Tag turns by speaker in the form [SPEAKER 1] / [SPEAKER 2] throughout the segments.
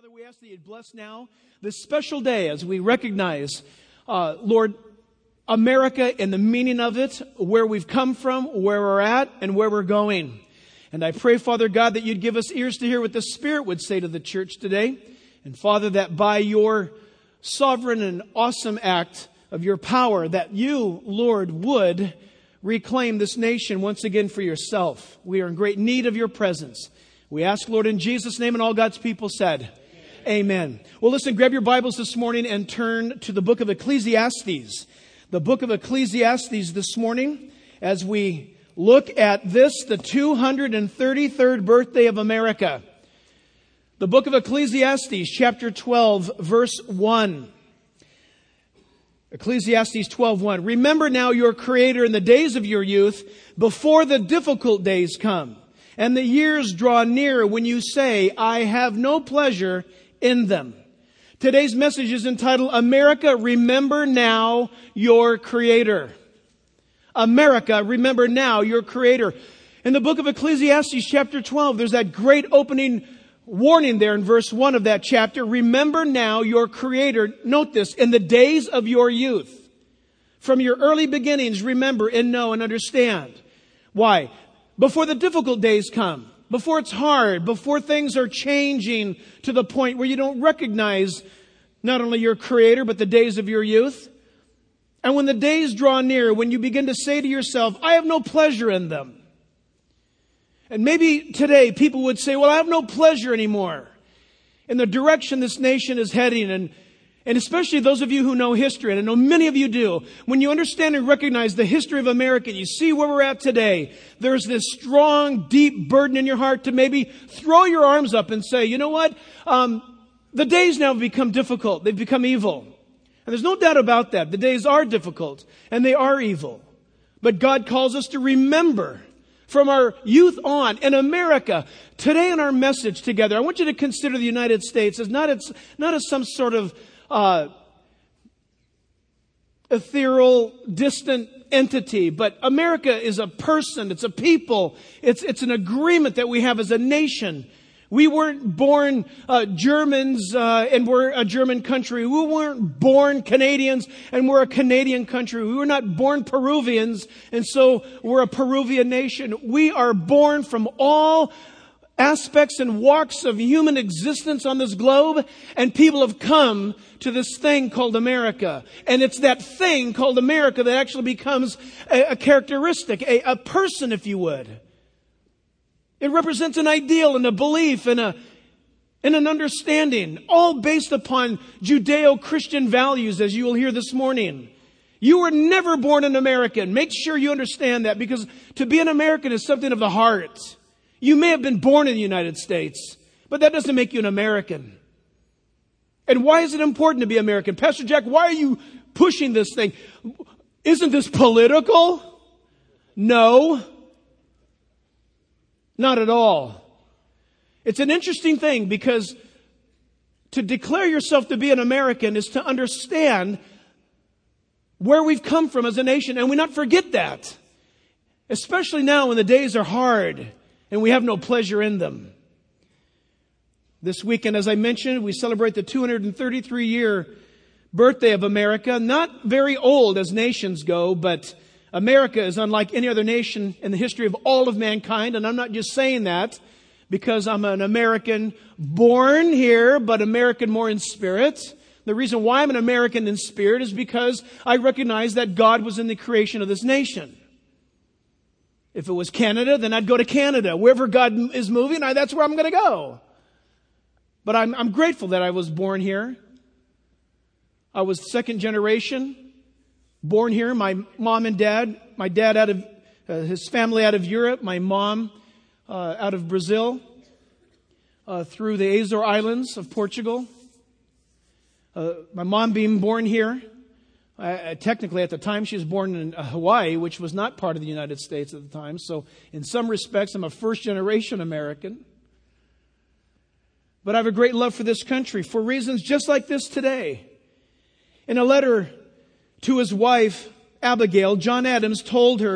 [SPEAKER 1] Father, we ask that you'd bless now this special day as we recognize, Lord, America and the meaning of it, where we've come from, where we're at, and where we're going. And I pray, Father God, that you'd give us ears to hear what the Spirit would say to the church today. And Father, that by your sovereign and awesome act of your power, that you, Lord, would reclaim this nation once again for yourself. We are in great need of your presence. We ask, Lord, in Jesus' name, and all God's people said, Amen. Well, listen, grab your Bibles this morning and turn to the book of Ecclesiastes. The book of Ecclesiastes this morning, as we look at this, the 233rd birthday of America. The book of Ecclesiastes, chapter 12, verse 1. Ecclesiastes 12:1. Remember now your Creator in the days of your youth, before the difficult days come, and the years draw near when you say, I have no pleasure in them. Today's message is entitled, America, Remember Now Your Creator. America, remember now your Creator. In the book of Ecclesiastes, chapter 12, there's that great opening warning there in verse 1 of that chapter. Remember now your Creator. Note this, in the days of your youth. From your early beginnings, remember and know and understand. Why? Before the difficult days come, before it's hard, before things are changing to the point where you don't recognize not only your Creator, but the days of your youth. And when the days draw near, when you begin to say to yourself, I have no pleasure in them. And maybe today people would say, well, I have no pleasure anymore in the direction this nation is heading. And especially those of you who know history, and I know many of you do, when you understand and recognize the history of America, and you see where we're at today, there's this strong, deep burden in your heart to maybe throw your arms up and say, you know what? The days now have become difficult. They've become evil. And there's no doubt about that. The days are difficult, and they are evil. But God calls us to remember from our youth on in America. Today in our message together, I want you to consider the United States as not as some sort of ethereal, distant entity, but America is a person, it's a people, it's an agreement that we have as a nation. We weren't born Germans and we're a German country. We weren't born Canadians and we're a Canadian country. We were not born Peruvians and so we're a Peruvian nation. We are born from all aspects and walks of human existence on this globe, and people have come to this thing called America. And it's that thing called America that actually becomes a characteristic, a person, if you would. It represents an ideal and a belief and an understanding, all based upon Judeo-Christian values, as you will hear this morning. You were never born an American. Make sure you understand that, because to be an American is something of the heart. You may have been born in the United States, but that doesn't make you an American. And why is it important to be American? Pastor Jack, why are you pushing this thing? Isn't this political? No. Not at all. It's an interesting thing, because to declare yourself to be an American is to understand where we've come from as a nation, and we not forget that. Especially now when the days are hard and we have no pleasure in them. This weekend, as I mentioned, we celebrate the 233-year birthday of America. Not very old as nations go, but America is unlike any other nation in the history of all of mankind. And I'm not just saying that because I'm an American born here, but American more in spirit. The reason why I'm an American in spirit is because I recognize that God was in the creation of this nation. If it was Canada, then I'd go to Canada. Wherever God is moving, that's where I'm going to go. But I'm grateful that I was born here. I was second generation, born here. My mom and dad, my dad out of his family out of Europe, my mom out of Brazil, through the Azores Islands of Portugal. My mom being born here. Technically, at the time, she was born in Hawaii, which was not part of the United States at the time. So, in some respects, I'm a first-generation American. But I have a great love for this country for reasons just like this today. In a letter to his wife, Abigail, John Adams told her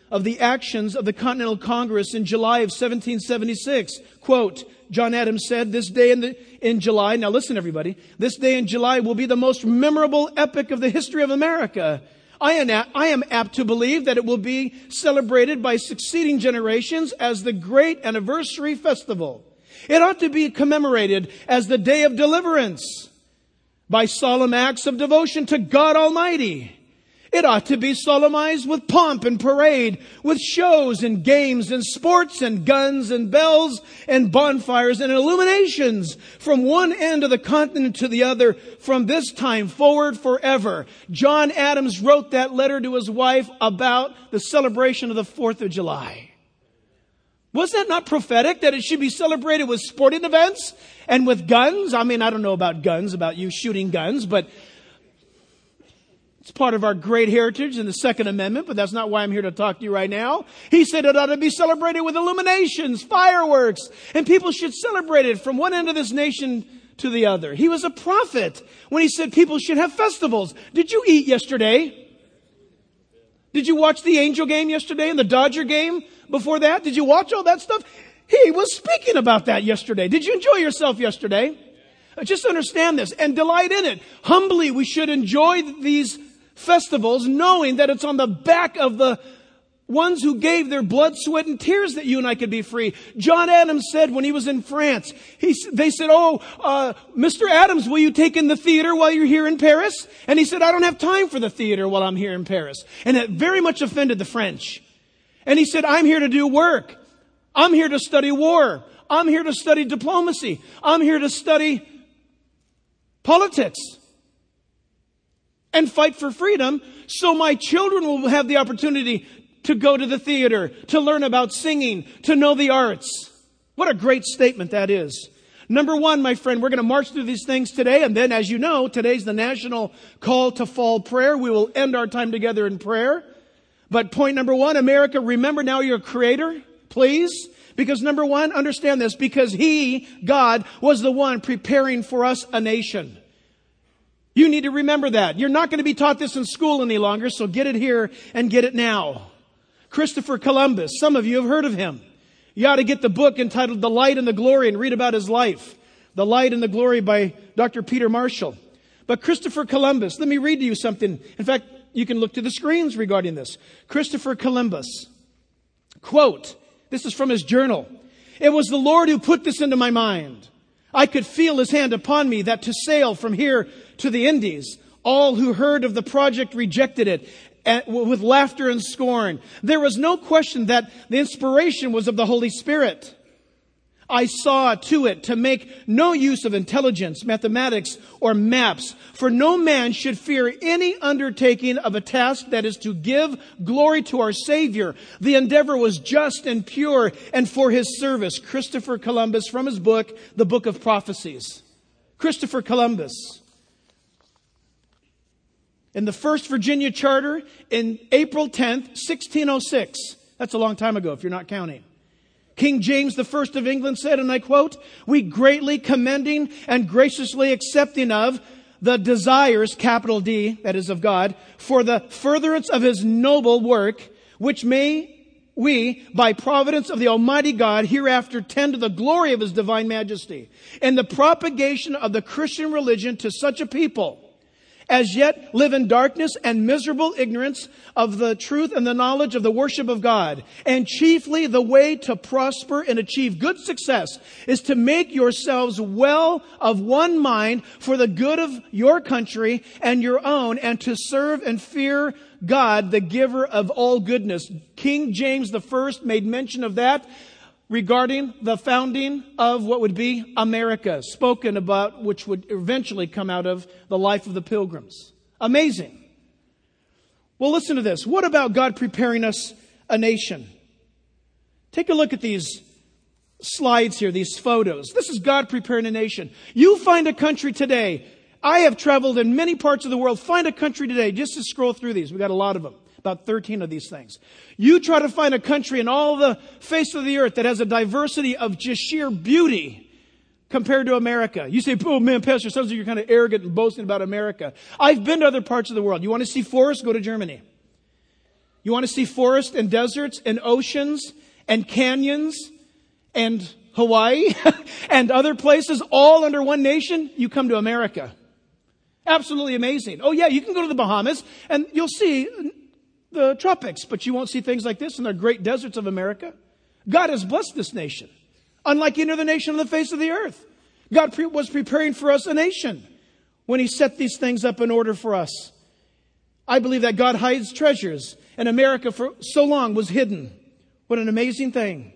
[SPEAKER 1] of the actions of the Continental Congress in July of 1776. Quote, John Adams said, this day in July, now listen everybody, this day in July will be the most memorable epoch of the history of America. I am apt to believe that it will be celebrated by succeeding generations as the great anniversary festival. It ought to be commemorated as the day of deliverance by solemn acts of devotion to God Almighty. It ought to be solemnized with pomp and parade, with shows and games and sports and guns and bells and bonfires and illuminations from one end of the continent to the other from this time forward forever. John Adams wrote that letter to his wife about the celebration of the 4th of July. Was that not prophetic that it should be celebrated with sporting events and with guns? I mean, I don't know about guns, about you shooting guns, but it's part of our great heritage in the Second Amendment, but that's not why I'm here to talk to you right now. He said it ought to be celebrated with illuminations, fireworks, and people should celebrate it from one end of this nation to the other. He was a prophet when he said people should have festivals. Did you eat yesterday? Did you watch the Angel game yesterday and the Dodger game before that? Did you watch all that stuff? He was speaking about that yesterday. Did you enjoy yourself yesterday? Just understand this and delight in it. Humbly, we should enjoy these festivals, knowing that it's on the back of the ones who gave their blood, sweat, and tears that you and I could be free. John Adams said when he was in France, they said, Mr. Adams, will you take in the theater while you're here in Paris? And he said, I don't have time for the theater while I'm here in Paris. And it very much offended the French. And he said, I'm here to do work. I'm here to study war. I'm here to study diplomacy. I'm here to study politics and fight for freedom, so my children will have the opportunity to go to the theater, to learn about singing, to know the arts. What a great statement that is. Number one, my friend, we're going to march through these things today, and then, as you know, today's the national call to fall prayer. We will end our time together in prayer. But point number one, America, remember now your Creator, please. Because number one, understand this, because He, God, was the one preparing for us a nation. You need to remember that. You're not going to be taught this in school any longer, so get it here and get it now. Christopher Columbus, some of you have heard of him. You ought to get the book entitled The Light and the Glory and read about his life. The Light and the Glory by Dr. Peter Marshall. But Christopher Columbus, let me read to you something. In fact, you can look to the screens regarding this. Christopher Columbus, quote, this is from his journal. It was the Lord who put this into my mind. I could feel His hand upon me that to sail from here to the Indies, all who heard of the project rejected it with laughter and scorn. There was no question that the inspiration was of the Holy Spirit. I saw to it to make no use of intelligence, mathematics, or maps, for no man should fear any undertaking of a task that is to give glory to our Savior. The endeavor was just and pure and for His service. Christopher Columbus, from his book, The Book of Prophecies. Christopher Columbus. In the First Virginia Charter in April 10th, 1606. That's a long time ago if you're not counting. King James I of England said, and I quote, we greatly commending and graciously accepting of the desires, capital D, that is of God, for the furtherance of His noble work, which may we, by providence of the Almighty God, hereafter tend to the glory of His divine majesty, and the propagation of the Christian religion to such a people as yet live in darkness and miserable ignorance of the truth and the knowledge of the worship of God. And chiefly the way to prosper and achieve good success is to make yourselves well of one mind for the good of your country and your own, and to serve and fear God, the giver of all goodness. King James I made mention of that regarding the founding of what would be America, spoken about, which would eventually come out of the life of the Pilgrims. Amazing. Well, listen to this. What about God preparing us a nation? Take a look at these slides here, these photos. This is God preparing a nation. You find a country today. I have traveled in many parts of the world. Find a country today, just to scroll through these. We've got a lot of them. About 13 of these things. You try to find a country in all the face of the earth that has a diversity of just sheer beauty compared to America. You say, oh man, Pastor, sounds like you're kind of arrogant and boasting about America. I've been to other parts of the world. You want to see forests? Go to Germany. You want to see forests and deserts and oceans and canyons and Hawaii and other places all under one nation? You come to America. Absolutely amazing. Oh yeah, you can go to the Bahamas and you'll see the tropics, but you won't see things like this in the great deserts of America. God has blessed this nation, unlike any other nation on the face of the earth. God was preparing for us a nation when He set these things up in order for us. I believe that God hides treasures, and America for so long was hidden. What an amazing thing.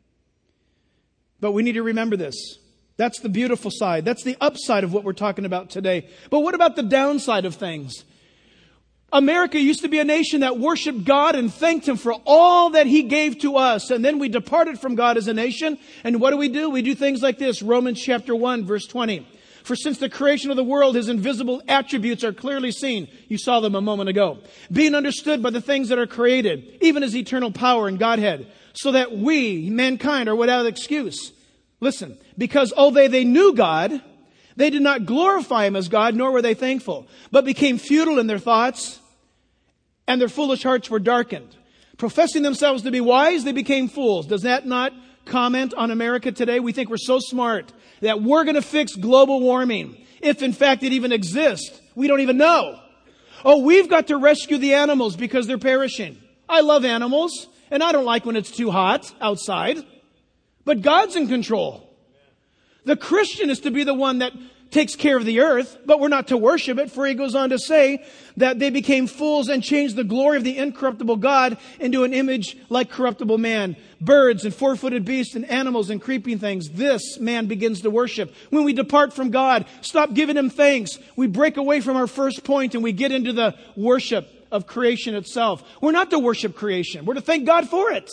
[SPEAKER 1] But we need to remember this. That's the beautiful side. That's the upside of what we're talking about today. But what about the downside of things? America used to be a nation that worshiped God and thanked Him for all that He gave to us. And then we departed from God as a nation. And what do? We do things like this. Romans chapter 1, verse 20. For since the creation of the world, His invisible attributes are clearly seen. You saw them a moment ago. Being understood by the things that are created, even His eternal power and Godhead, so that we, mankind, are without excuse. Listen, because although they knew God, they did not glorify Him as God, nor were they thankful, but became futile in their thoughts, and their foolish hearts were darkened. Professing themselves to be wise, they became fools. Does that not comment on America today? We think we're so smart that we're going to fix global warming, if in fact it even exists. We don't even know. Oh, we've got to rescue the animals because they're perishing. I love animals, and I don't like when it's too hot outside. But God's in control. The Christian is to be the one that takes care of the earth, but we're not to worship it, for He goes on to say that they became fools and changed the glory of the incorruptible God into an image like corruptible man, birds and four-footed beasts and animals and creeping things. This man begins to worship. When we depart from God, stop giving Him thanks, we break away from our first point and we get into the worship of creation itself. We're not to worship creation. We're to thank God for it.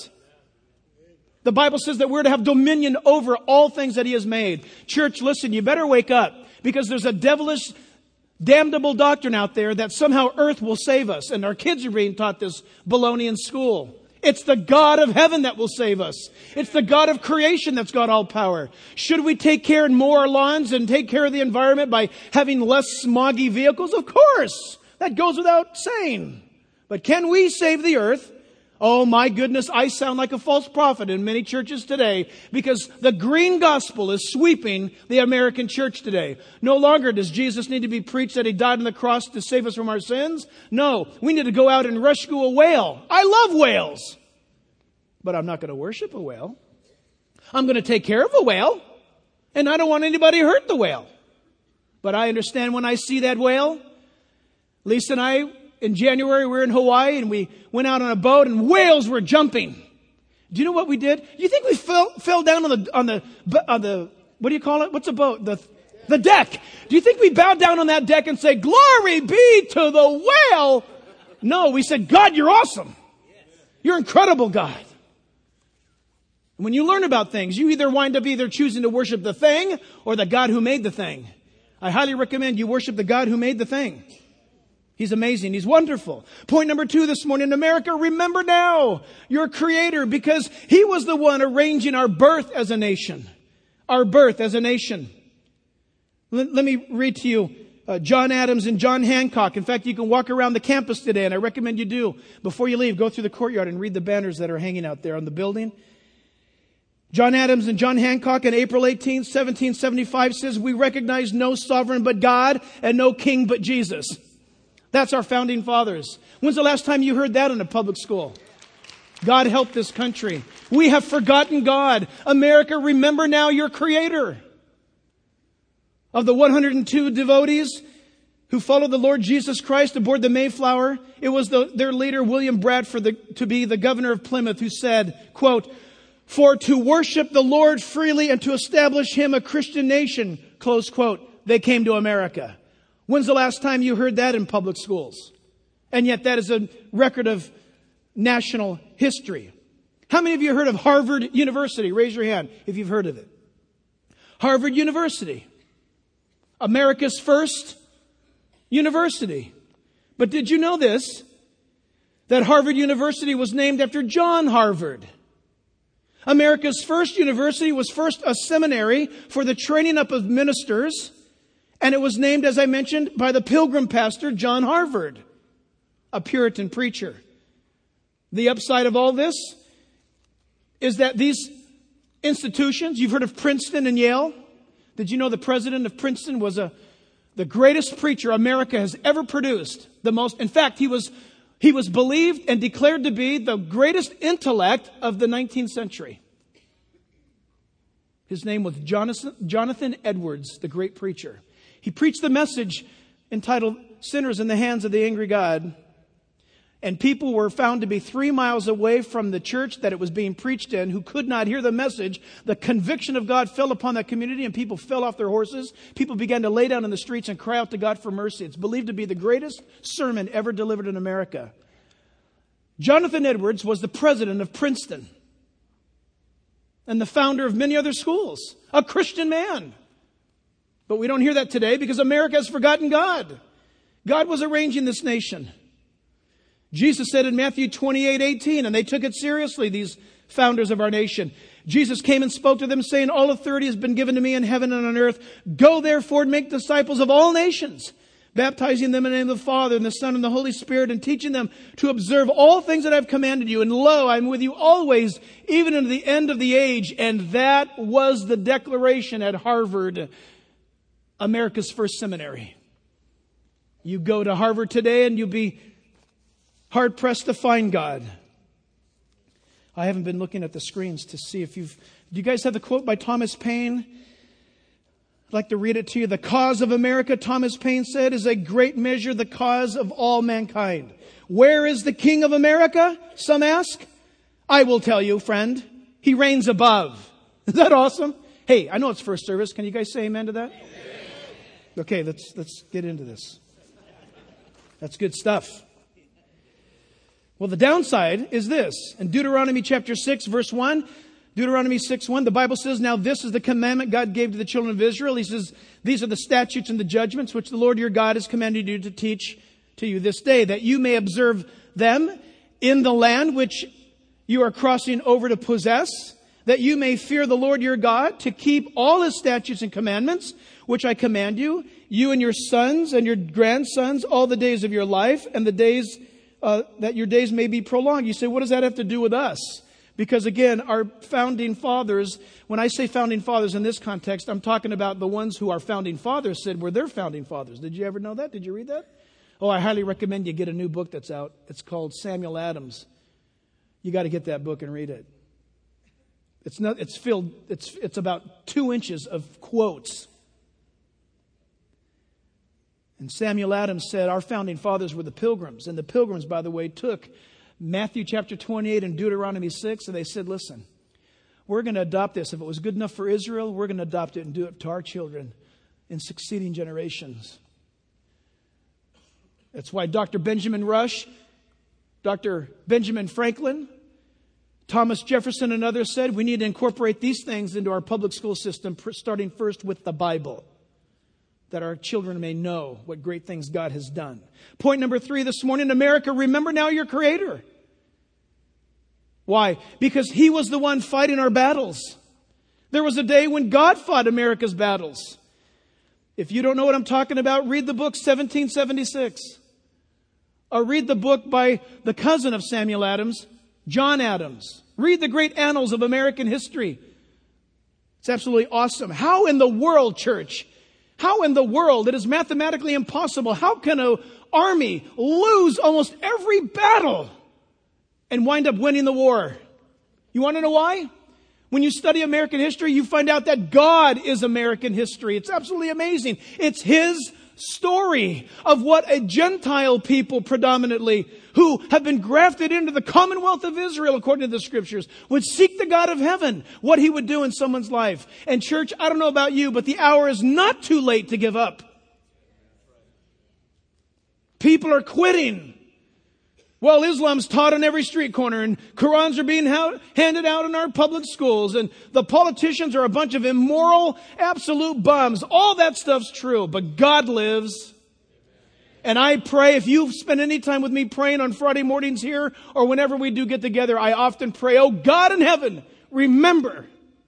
[SPEAKER 1] The Bible says that we're to have dominion over all things that He has made. Church, listen, you better wake up, because there's a devilish, damnable doctrine out there that somehow earth will save us. And our kids are being taught this baloney in school. It's the God of heaven that will save us. It's the God of creation that's got all power. Should we take care and mow our lawns and take care of the environment by having less smoggy vehicles? Of course. That goes without saying. But can we save the earth? Oh my goodness, I sound like a false prophet in many churches today, because the green gospel is sweeping the American church today. No longer does Jesus need to be preached that He died on the cross to save us from our sins. No, we need to go out and rescue a whale. I love whales, but I'm not going to worship a whale. I'm going to take care of a whale, and I don't want anybody to hurt the whale. But I understand when I see that whale. Lisa and I, in January, we were in Hawaii and we went out on a boat and whales were jumping. Do you know what we did? You think we fell down on the what do you call it? What's a boat? The deck. Do you think we bowed down on that deck and say, "Glory be to the whale"? No, we said, "God, you're awesome. You're incredible, God." And when you learn about things, you either wind up choosing to worship the thing or the God who made the thing. I highly recommend you worship the God who made the thing. He's amazing. He's wonderful. Point number 2 this morning in America, remember now your Creator, because He was the one arranging our birth as a nation. Our birth as a nation. Let me read to you John Adams and John Hancock. In fact, you can walk around the campus today, and I recommend you do. Before you leave, go through the courtyard and read the banners that are hanging out there on the building. John Adams and John Hancock on April 18, 1775 says, "We recognize no sovereign but God and no king but Jesus." That's our founding fathers. When's the last time you heard that in a public school? God help this country. We have forgotten God. America, remember now your Creator. Of the 102 devotees who followed the Lord Jesus Christ aboard the Mayflower, it was their leader, William Bradford, to be the governor of Plymouth, who said, quote, "For to worship the Lord freely and to establish Him a Christian nation," close quote, they came to America. When's the last time you heard that in public schools? And yet that is a record of national history. How many of you heard of Harvard University? Raise your hand if you've heard of it. Harvard University. America's first university. But did you know this? That Harvard University was named after John Harvard. America's first university was first a seminary for the training up of ministers. And it was named, as I mentioned, by the Pilgrim pastor, John Harvard, a Puritan preacher. The upside of all this is that these institutions, you've heard of Princeton and Yale. Did you know the president of Princeton was the greatest preacher America has ever produced? In fact, he was believed and declared to be the greatest intellect of the 19th century. His name was Jonathan Edwards, the great preacher. He preached the message entitled Sinners in the Hands of the Angry God. And people were found to be 3 miles away from the church that it was being preached in who could not hear the message. The conviction of God fell upon that community and people fell off their horses. People began to lay down in the streets and cry out to God for mercy. It's believed to be the greatest sermon ever delivered in America. Jonathan Edwards was the president of Princeton and the founder of many other schools. A Christian man. But we don't hear that today because America has forgotten God. God was arranging this nation. Jesus said in Matthew 28:18, and they took it seriously, these founders of our nation. Jesus came and spoke to them saying, all authority has been given to me in heaven and on earth. Go therefore and make disciples of all nations, baptizing them in the name of the Father and the Son and the Holy Spirit, and teaching them to observe all things that I've commanded you. And lo, I'm with you always, even unto the end of the age. And that was the declaration at Harvard, America's first seminary. You go to Harvard today and you'll be hard-pressed to find God. I haven't been looking at the screens to see if do you guys have the quote by Thomas Paine? I'd like to read it to you. The cause of America, Thomas Paine said, is a great measure the cause of all mankind. Where is the King of America? Some ask. I will tell you, friend. He reigns above. Is that awesome? Hey, I know it's first service. Can you guys say amen to that? Okay, let's get into this. That's good stuff. Well, the downside is this. In Deuteronomy chapter 6, verse 1, Deuteronomy 6:1, the Bible says, now this is the commandment God gave to the children of Israel. He says, these are the statutes and the judgments which the Lord your God has commanded you to teach to you this day, that you may observe them in the land which you are crossing over to possess, that you may fear the Lord your God, to keep all his statutes and commandments, which I command you, you and your sons and your grandsons, all the days of your life, and the days that your days may be prolonged. You say, what does that have to do with us? Because again, our founding fathers, when I say founding fathers in this context, I'm talking about the ones who our founding fathers said were their founding fathers. Did you ever know that? Did you read that? Oh, I highly recommend you get a new book that's out. It's called Samuel Adams. You got to get that book and read it. It's about 2 inches of quotes. And Samuel Adams said our founding fathers were the Pilgrims. And the Pilgrims, by the way, took Matthew chapter 28 and Deuteronomy 6. And they said, listen, we're going to adopt this. If it was good enough for Israel, we're going to adopt it and do it to our children in succeeding generations. That's why Dr. Benjamin Rush, Dr. Benjamin Franklin, Thomas Jefferson and others said we need to incorporate these things into our public school system, starting first with the Bible, that our children may know what great things God has done. Point number 3 this morning, America, remember now your Creator. Why? Because He was the one fighting our battles. There was a day when God fought America's battles. If you don't know what I'm talking about, read the book 1776. Or read the book by the cousin of Samuel Adams, John Adams. Read the great annals of American history. It's absolutely awesome. How in the world, church? How in the world? It is mathematically impossible. How can an army lose almost every battle and wind up winning the war? You want to know why? When you study American history, you find out that God is American history. It's absolutely amazing. It's His story of what a Gentile people predominantly, who have been grafted into the commonwealth of Israel, according to the scriptures, would seek the God of heaven, what He would do in someone's life. And church, I don't know about you, but the hour is not too late to give up. People are quitting. Well, Islam's taught on every street corner, and Qurans are being handed out in our public schools, and the politicians are a bunch of immoral, absolute bums. All that stuff's true, but God lives. And I pray, if you've spent any time with me praying on Friday mornings here, or whenever we do get together, I often pray, oh God in heaven, remember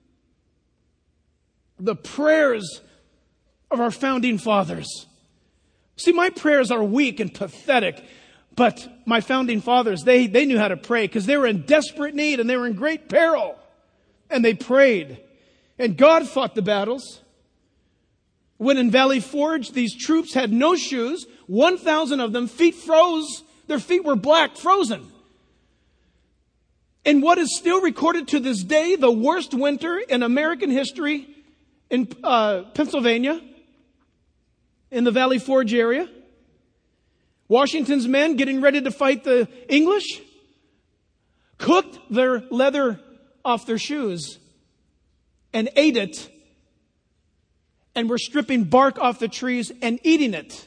[SPEAKER 1] the prayers of our founding fathers. See, my prayers are weak and pathetic. But my founding fathers, they knew how to pray because they were in desperate need and they were in great peril. And they prayed. And God fought the battles. When in Valley Forge, these troops had no shoes. 1,000 of them, feet froze. Their feet were black, frozen. In what is still recorded to this day, the worst winter in American history in Pennsylvania, in the Valley Forge area. Washington's men getting ready to fight the English cooked their leather off their shoes and ate it, and were stripping bark off the trees and eating it.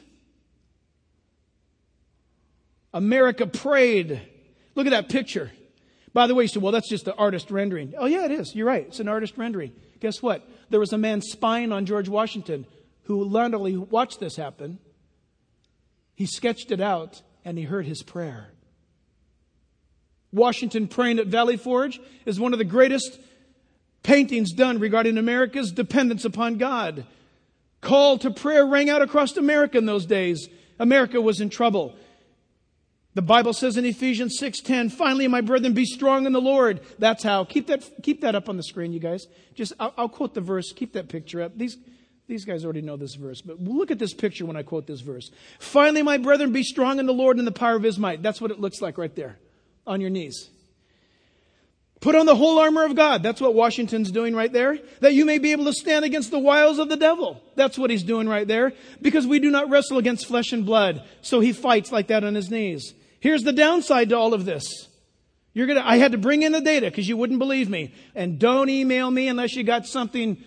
[SPEAKER 1] America prayed. Look at that picture. By the way, you say, well, that's just the artist rendering. Oh, yeah, it is. You're right. It's an artist rendering. Guess what? There was a man spying on George Washington who not only watched this happen, he sketched it out and he heard his prayer. Washington praying at Valley Forge is one of the greatest paintings done regarding America's dependence upon God. Call to prayer rang out across America in those days. America was in trouble. The Bible says in Ephesians 6:10, finally, my brethren, be strong in the Lord. That's how. Keep that up on the screen, you guys. I'll quote the verse. Keep that picture up. These guys already know this verse, but look at this picture when I quote this verse. Finally, my brethren, be strong in the Lord and in the power of His might. That's what it looks like right there on your knees. Put on the whole armor of God. That's what Washington's doing right there. That you may be able to stand against the wiles of the devil. That's what he's doing right there. Because we do not wrestle against flesh and blood. So he fights like that on his knees. Here's the downside to all of this. I had to bring in the data because you wouldn't believe me. And don't email me unless you got something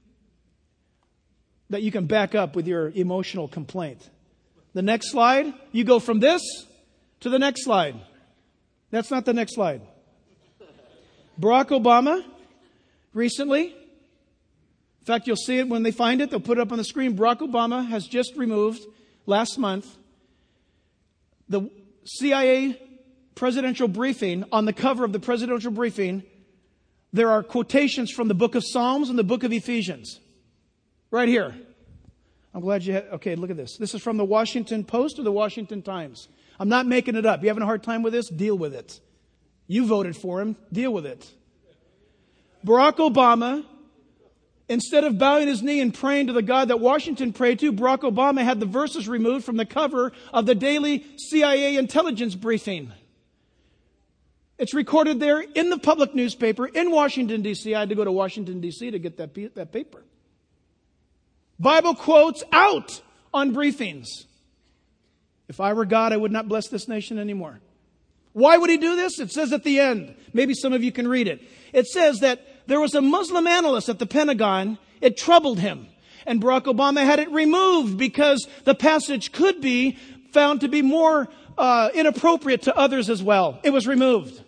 [SPEAKER 1] that you can back up with your emotional complaint. The next slide, you go from this to the next slide. That's not the next slide. Barack Obama, recently, in fact, you'll see it when they find it. They'll put it up on the screen. Barack Obama has just removed, last month, the CIA presidential briefing. On the cover of the presidential briefing, there are quotations from the book of Psalms and the book of Ephesians. Right here. I'm glad you had... Okay, look at this. This is from the Washington Post or the Washington Times. I'm not making it up. You having a hard time with this? Deal with it. You voted for him. Deal with it. Barack Obama, instead of bowing his knee and praying to the God that Washington prayed to, Barack Obama had the verses removed from the cover of the daily CIA intelligence briefing. It's recorded there in the public newspaper in Washington, D.C. I had to go to Washington, D.C. to get that paper. Bible quotes out on briefings. If I were God, I would not bless this nation anymore. Why would he do this? It says at the end. Maybe some of you can read it. It says that there was a Muslim analyst at the Pentagon. It troubled him. And Barack Obama had it removed because the passage could be found to be more inappropriate to others as well. It was removed.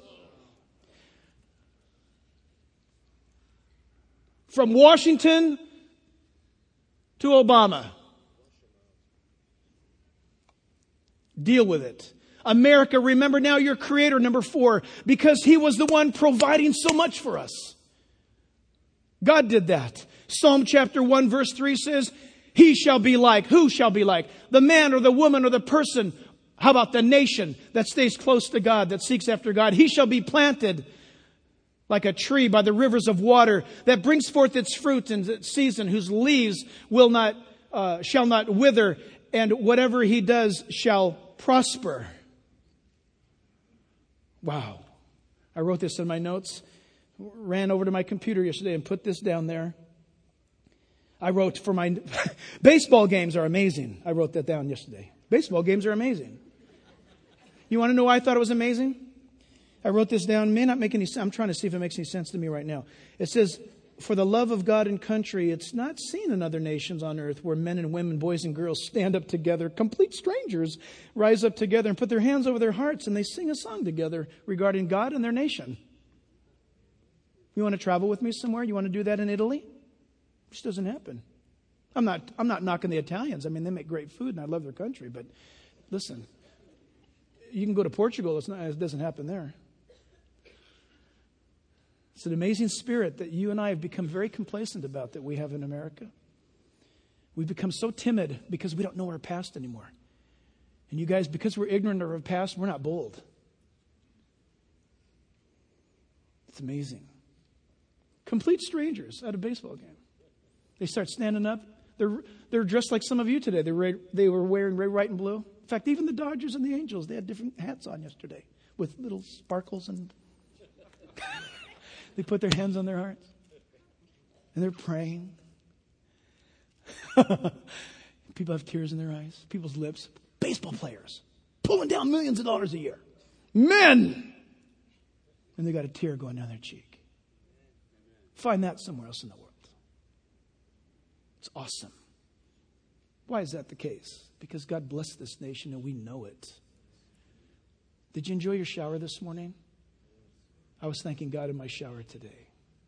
[SPEAKER 1] From Washington to Obama. Deal with it. America, remember now your Creator, number 4, because He was the one providing so much for us. God did that. Psalm chapter 1 verse 3 says, He shall be like, who shall be like? The man or the woman or the person. How about the nation that stays close to God, that seeks after God? He shall be planted like a tree by the rivers of water that brings forth its fruit in its season, whose leaves shall not wither, and whatever he does shall prosper. Wow. I wrote this in my notes. Ran over to my computer yesterday and put this down there. I wrote for my... Baseball games are amazing. I wrote that down yesterday. Baseball games are amazing. You want to know why I thought it was amazing? I wrote this down. It may not make any sense. I'm trying to see if it makes any sense to me right now. It says, for the love of God and country, it's not seen in other nations on earth where men and women, boys and girls stand up together. Complete strangers rise up together and put their hands over their hearts and they sing a song together regarding God and their nation. You want to travel with me somewhere? You want to do that in Italy? It just doesn't happen. I'm not knocking the Italians. I mean, they make great food and I love their country. But listen, you can go to Portugal. It doesn't happen there. It's an amazing spirit that you and I have become very complacent about that we have in America. We've become so timid because we don't know our past anymore. And you guys, because we're ignorant of our past, we're not bold. It's amazing. Complete strangers at a baseball game. They start standing up. They're dressed like some of you today. They were wearing red, white, and blue. In fact, even the Dodgers and the Angels, they had different hats on yesterday with little sparkles, and they put their hands on their hearts. And they're praying. People have tears in their eyes. People's lips. Baseball players pulling down millions of dollars a year. Men! And they got a tear going down their cheek. Find that somewhere else in the world. It's awesome. Why is that the case? Because God blessed this nation and we know it. Did you enjoy your shower this morning? I was thanking God in my shower today.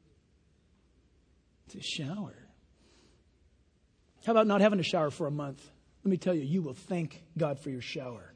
[SPEAKER 1] It's a shower. How about not having a shower for a month? Let me tell you, you will thank God for your shower.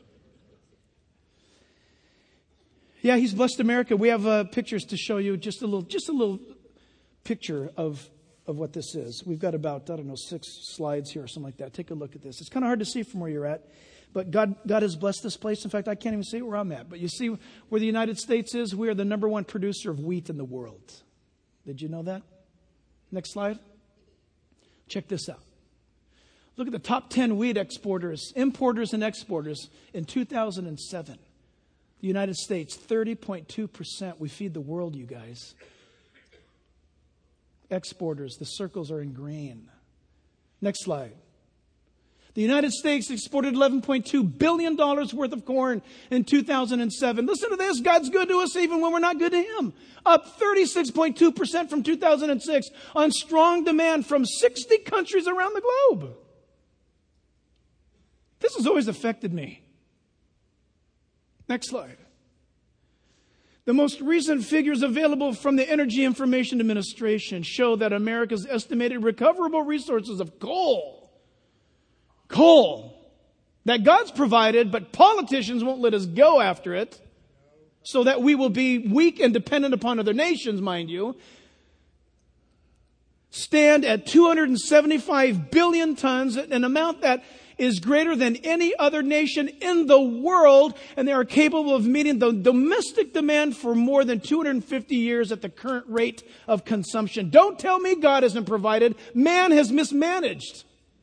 [SPEAKER 1] Yeah, He's blessed America. We have pictures to show you, just a little picture of what this is. We've got about, 6 slides here or something like that. Take a look at this. It's kind of hard to see from where you're at, but God has blessed this place. In fact, I can't even see where I'm at. But you see where the United States is? We are the number 1 producer of wheat in the world. Did you know that? Next slide. Check this out. Look at the top 10 wheat exporters, importers and exporters in 2007. The United States, 30.2%. We feed the world, you guys. Exporters, the circles are in green. Next slide. The United States exported $11.2 billion worth of corn in 2007. Listen to this. God's good to us even when we're not good to Him. Up 36.2% from 2006 on strong demand from 60 countries around the globe. This has always affected me. Next slide. The most recent figures available from the Energy Information Administration show that America's estimated recoverable resources of coal, that God's provided, but politicians won't let us go after it, so that we will be weak and dependent upon other nations, mind you, stand at 275 billion tons, an amount that is greater than any other nation in the world, and they are capable of meeting the domestic demand for more than 250 years at the current rate of consumption. Don't tell me God hasn't provided. Man has mismanaged.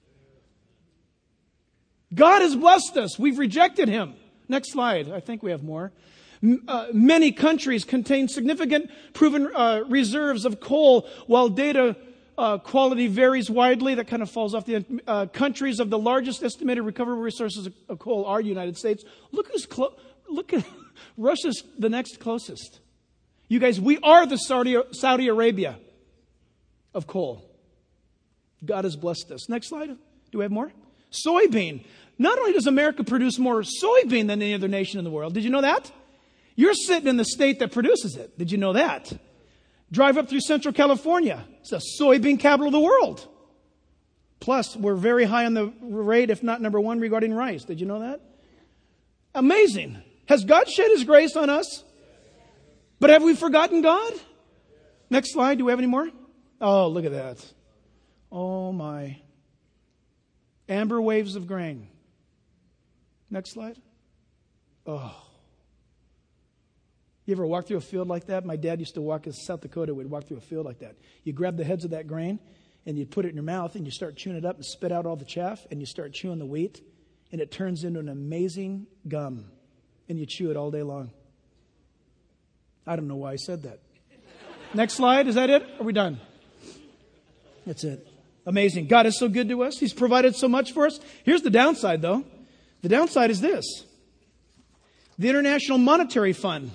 [SPEAKER 1] God has blessed us. We've rejected Him. Next slide. I think we have more. Many countries contain significant proven reserves of coal, while data quality varies widely. That kind of falls off the countries of the largest estimated recoverable resources of coal are United States. Look at Russia's the next closest. You guys, we are the Saudi Arabia of coal. God has blessed us. Next slide. Do we have more? Soybean. Not only does America produce more soybean than any other nation in the world. Did you know that? You're sitting in the state that produces it. Did you know that? Drive up through Central California. It's the soybean capital of the world. Plus, we're very high on the rate, if not number 1, regarding rice. Did you know that? Amazing. Has God shed His grace on us? But have we forgotten God? Next slide. Do we have any more? Oh, look at that. Oh, my. Amber waves of grain. Next slide. Oh. You ever walk through a field like that? My dad used to walk in South Dakota. We'd walk through a field like that. You grab the heads of that grain, and you put it in your mouth, and you start chewing it up and spit out all the chaff, and you start chewing the wheat, and it turns into an amazing gum, and you chew it all day long. I don't know why I said that. Next slide. Is that it? Are we done? That's it. Amazing. God is so good to us. He's provided so much for us. Here's the downside, though. The downside is this. The International Monetary Fund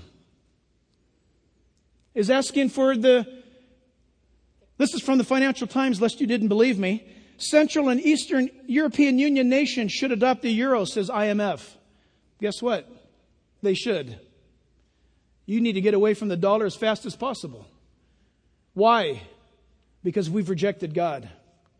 [SPEAKER 1] is asking for this is from the Financial Times, lest you didn't believe me. Central and Eastern European Union nations should adopt the euro, says IMF. Guess what? They should. You need to get away from the dollar as fast as possible. Why? Because we've rejected God.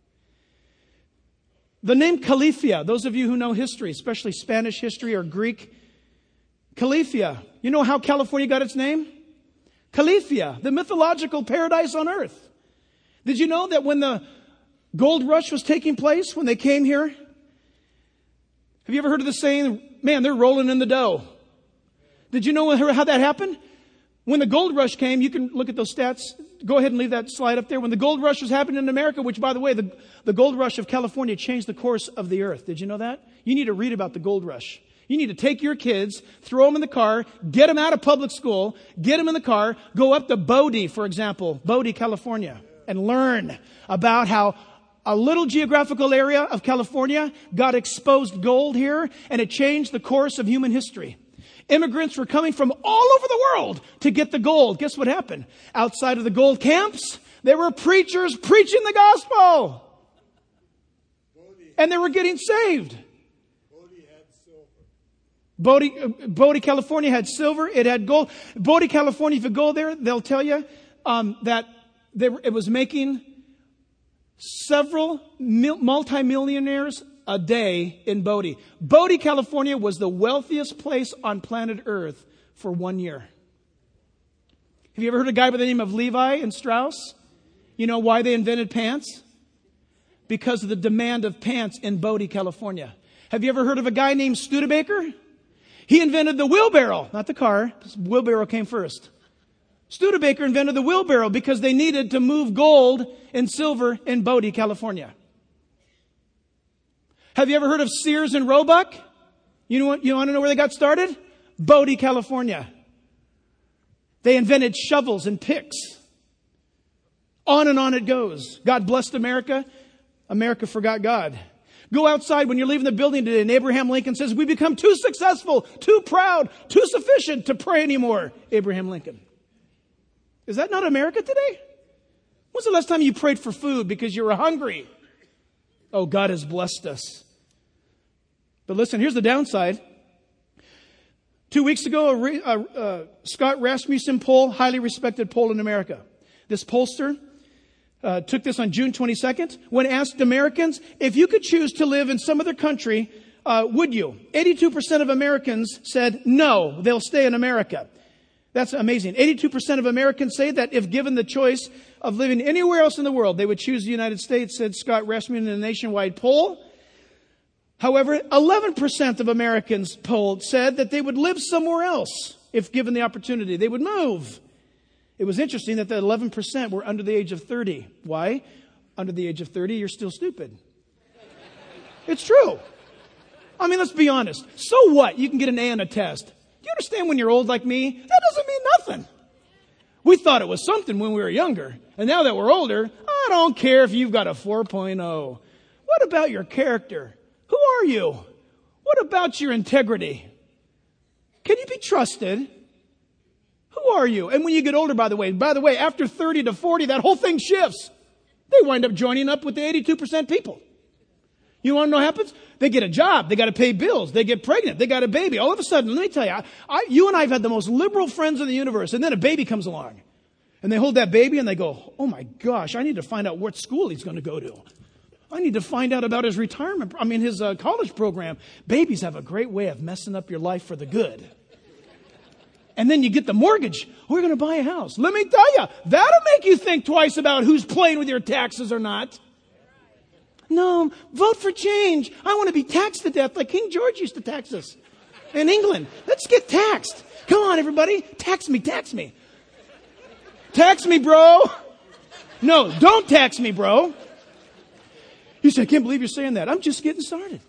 [SPEAKER 1] The name Califia, those of you who know history, especially Spanish history or Greek, Califia. You know how California got its name? Califia, the mythological paradise on earth. Did you know that when the gold rush was taking place, when they came here, Have you ever heard of the saying, man, they're rolling in the dough? Did you know how that happened? When the gold rush came, you can look at those stats. Go ahead and leave that slide up there. When the gold rush was happening in America, which, by the way, the gold rush of California changed the course of the earth. Did you know that? You need to read about the gold rush. You need to take your kids, throw them in the car, get them out of public school, get them in the car, go up to Bodie, for example, Bodie, California, and learn about how a little geographical area of California got exposed gold here, and it changed the course of human history. Immigrants were coming from all over the world to get the gold. Guess what happened? Outside of the gold camps, there were preachers preaching the gospel. And they were getting saved. Bodie, California had silver. It had gold. Bodie, California, if you go there, they'll tell you that it was making several multimillionaires a day in Bodie. Bodie, California was the wealthiest place on planet Earth for 1 year. Have you ever heard of a guy by the name of Levi and Strauss? You know why they invented pants? Because of the demand of pants in Bodie, California. Have you ever heard of a guy named Studebaker? He invented the wheelbarrow, not the car. The wheelbarrow came first. Studebaker invented the wheelbarrow because they needed to move gold and silver in Bodie, California. Have you ever heard of Sears and Roebuck? You want to know where they got started? Bodie, California. They invented shovels and picks. On and on it goes. God blessed America. America forgot God. Go outside when you're leaving the building today and Abraham Lincoln says, we become too successful, too proud, too sufficient to pray anymore. Abraham Lincoln. Is that not America today? When's the last time you prayed for food because you were hungry? Oh, God has blessed us. But listen, here's the downside. 2 weeks ago, Scott Rasmussen poll, highly respected poll in America. This pollster took this on June 22nd. When asked Americans, if you could choose to live in some other country, would you? 82% of Americans said no, they'll stay in America. That's amazing. 82% of Americans say that if given the choice of living anywhere else in the world, they would choose the United States, said Scott Rasmussen in a nationwide poll. However, 11% of Americans polled said that they would live somewhere else if given the opportunity. They would move. It was interesting that the 11% were under the age of 30. Why? Under the age of 30, you're still stupid. It's true. I mean, let's be honest. So what? You can get an A on a test. Do you understand when you're old like me? That doesn't mean nothing. We thought it was something when we were younger. And now that we're older, I don't care if you've got a 4.0. What about your character? Who are you? What about your integrity? Can you be trusted? Who are you? And when you get older, by the way, after 30 to 40, that whole thing shifts. They wind up joining up with the 82% people. You want to know what happens? They get a job. They got to pay bills. They get pregnant. They got a baby. All of a sudden, let me tell you, you and I have had the most liberal friends in the universe. And then a baby comes along. And they hold that baby and they go, oh my gosh, I need to find out what school he's going to go to. I need to find out about his his college program. Babies have a great way of messing up your life for the good. And then you get the mortgage. We're going to buy a house. Let me tell you, that'll make you think twice about who's playing with your taxes or not. No, vote for change. I want to be taxed to death like King George used to tax us in England. Let's get taxed. Come on, everybody. Tax me, tax me. Tax me, bro. No, don't tax me, bro. You say, I can't believe you're saying that. I'm just getting started.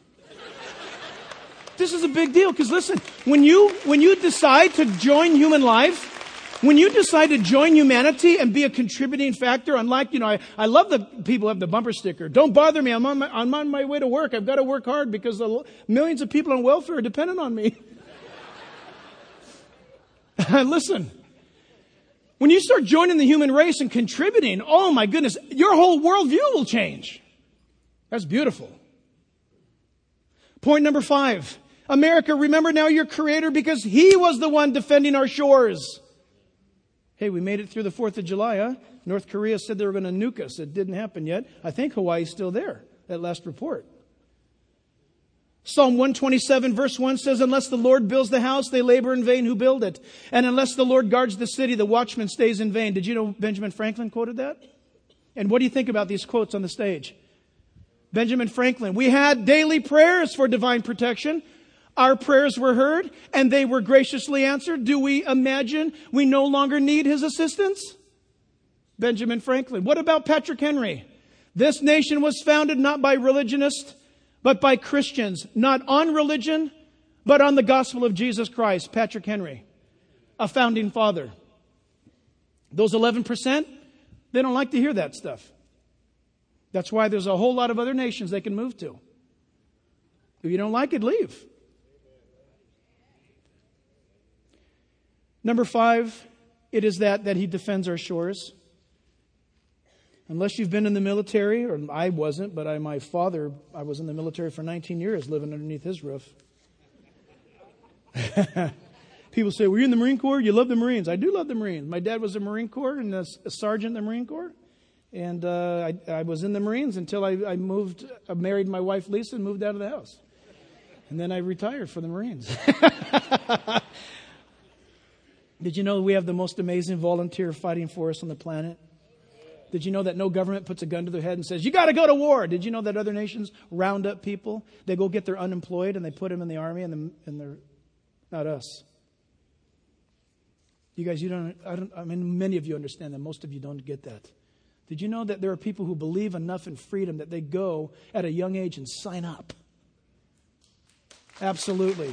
[SPEAKER 1] This is a big deal because listen, when you decide to join human life, when you decide to join humanity and be a contributing factor, unlike, I love the people who have the bumper sticker. Don't bother me. I'm on my way to work. I've got to work hard because the millions of people on welfare are dependent on me. Listen, when you start joining the human race and contributing, oh my goodness, your whole worldview will change. That's beautiful. Point number 5. America, remember now your Creator because He was the one defending our shores. Hey, we made it through the 4th of July, huh? North Korea said they were going to nuke us. It didn't happen yet. I think Hawaii's still there, that last report. Psalm 127 verse 1 says, unless the Lord builds the house, they labor in vain who build it. And unless the Lord guards the city, the watchman stays in vain. Did you know Benjamin Franklin quoted that? And what do you think about these quotes on the stage? Benjamin Franklin. We had daily prayers for divine protection. Our prayers were heard and they were graciously answered. Do we imagine we no longer need his assistance? Benjamin Franklin. What about Patrick Henry? This nation was founded not by religionists, but by Christians, not on religion, but on the gospel of Jesus Christ. Patrick Henry, a founding father. Those 11%, they don't like to hear that stuff. That's why there's a whole lot of other nations they can move to. If you don't like it, leave. Number 5, it is that he defends our shores. Unless you've been in the military, or I wasn't, but my father, I was in the military for 19 years living underneath his roof. People say, were you in the Marine Corps? You love the Marines. I do love the Marines. My dad was a Marine Corps and a sergeant in the Marine Corps. And I was in the Marines until I married my wife Lisa and moved out of the house. And then I retired from the Marines. Did you know we have the most amazing volunteer fighting force on the planet? Did you know that no government puts a gun to their head and says, you got to go to war? Did you know that other nations round up people? They go get their unemployed and they put them in the army and they're not us. You guys, many of you understand that. Most of you don't get that. Did you know that there are people who believe enough in freedom that they go at a young age and sign up? Absolutely.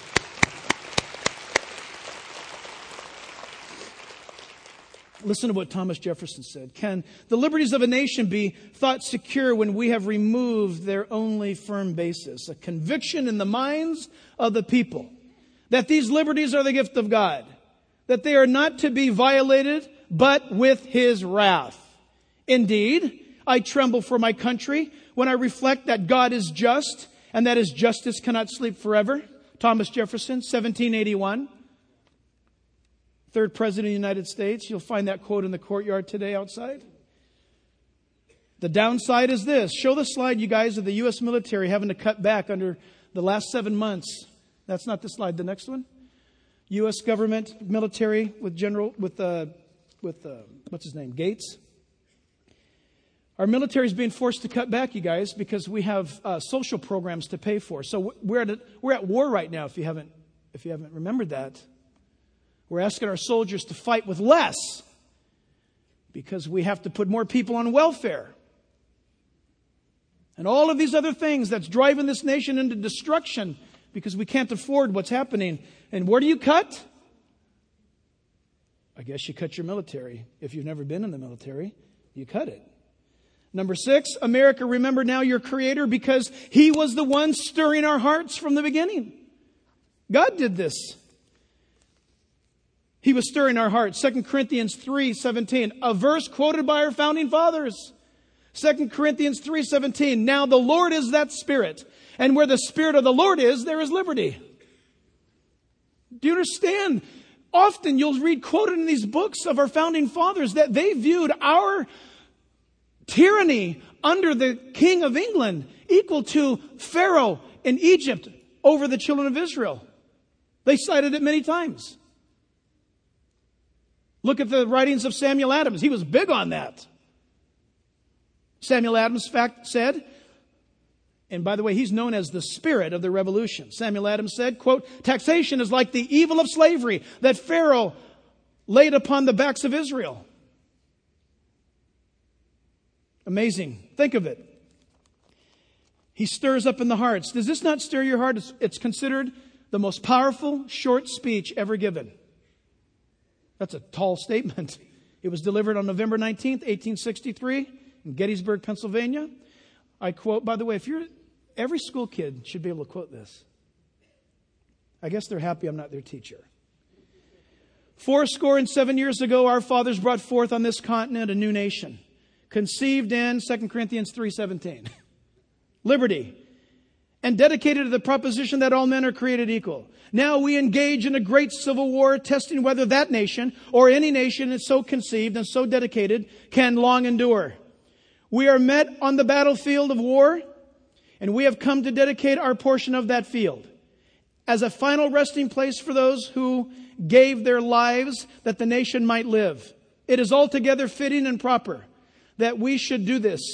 [SPEAKER 1] Listen to what Thomas Jefferson said. Can the liberties of a nation be thought secure when we have removed their only firm basis? A conviction in the minds of the people that these liberties are the gift of God, that they are not to be violated, but with His wrath. Indeed, I tremble for my country when I reflect that God is just and that His justice cannot sleep forever. Thomas Jefferson, 1781. Third President of the United States. You'll find that quote in the courtyard today outside. The downside is this. Show the slide, you guys, of the U.S. military having to cut back under the last 7 months. That's not the slide. The next one. U.S. government, military with what's his name? Gates. Our military is being forced to cut back, you guys, because we have social programs to pay for. So we're at war right now. If you haven't remembered that. We're asking our soldiers to fight with less because we have to put more people on welfare. And all of these other things that's driving this nation into destruction because we can't afford what's happening. And where do you cut? I guess you cut your military. If you've never been in the military, you cut it. Number 6, America, remember now your Creator because He was the one stirring our hearts from the beginning. God did this. He was stirring our hearts. 2 Corinthians 3:17, a verse quoted by our founding fathers. 2 Corinthians 3:17, now the Lord is that Spirit, and where the Spirit of the Lord is, there is liberty. Do you understand? Often you'll read quoted in these books of our founding fathers that they viewed our tyranny under the King of England equal to Pharaoh in Egypt over the children of Israel. They cited it many times. Look at the writings of Samuel Adams. He was big on that. Samuel Adams said, and by the way, he's known as the spirit of the revolution. Samuel Adams said, quote, taxation is like the evil of slavery that Pharaoh laid upon the backs of Israel. Amazing. Think of it. He stirs up in the hearts. Does this not stir your heart? It's considered the most powerful short speech ever given. That's a tall statement. It was delivered on November 19th, 1863 in Gettysburg, Pennsylvania. I quote, by the way, every school kid should be able to quote this. I guess they're happy I'm not their teacher. 77 years ago, our fathers brought forth on this continent a new nation, conceived in 2 Corinthians 3:17. Liberty, and dedicated to the proposition that all men are created equal. Now we engage in a great civil war, testing whether that nation or any nation is so conceived and so dedicated can long endure. We are met on the battlefield of war, and we have come to dedicate our portion of that field as a final resting place for those who gave their lives that the nation might live. It is altogether fitting and proper that we should do this,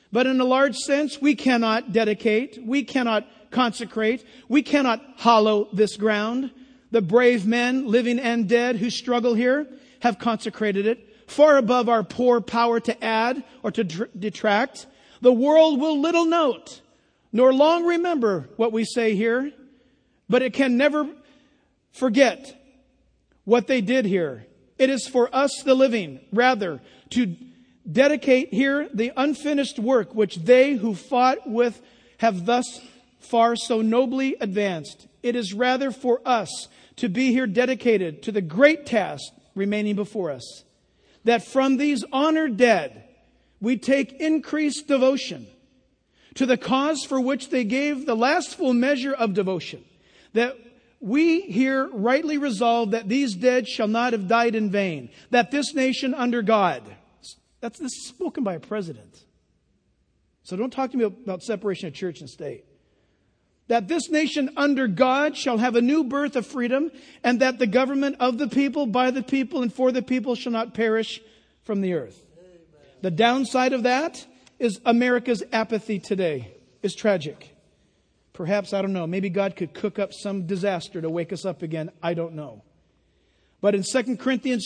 [SPEAKER 1] But in a large sense, we cannot dedicate, we cannot consecrate, we cannot hallow this ground. The brave men, living and dead, who struggle here have consecrated it, far above our poor power to add or to detract. The world will little note, nor long remember what we say here, but it can never forget what they did here. It is for us, the living, rather, to dedicate here the unfinished work which they who fought with have thus far so nobly advanced. It is rather for us to be here dedicated to the great task remaining before us, that from these honored dead we take increased devotion to the cause for which they gave the last full measure of devotion, that we here rightly resolve that these dead shall not have died in vain, that this nation under God, this is spoken by a president. So don't talk to me about separation of church and state. That this nation under God shall have a new birth of freedom, and that the government of the people, by the people, and for the people shall not perish from the earth. Amen. The downside of that is America's apathy today is tragic. Perhaps, I don't know, maybe God could cook up some disaster to wake us up again. I don't know. But in 2 Chronicles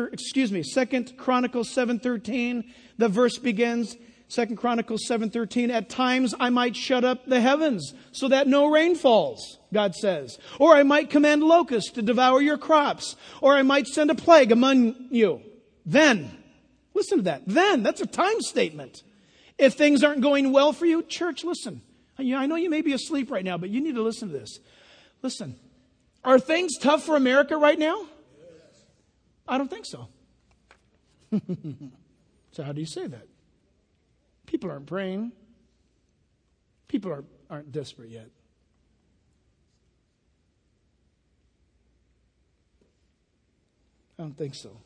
[SPEAKER 1] 7:13, the verse begins, 2 Chronicles 7:13, at times I might shut up the heavens so that no rain falls, God says. Or I might command locusts to devour your crops. Or I might send a plague among you. Then, listen to that. Then, that's a time statement. If things aren't going well for you, church, listen. I know you may be asleep right now, but you need to listen to this. Listen, are things tough for America right now? I don't think so. So how do you say that? People aren't praying. People aren't desperate yet. I don't think so.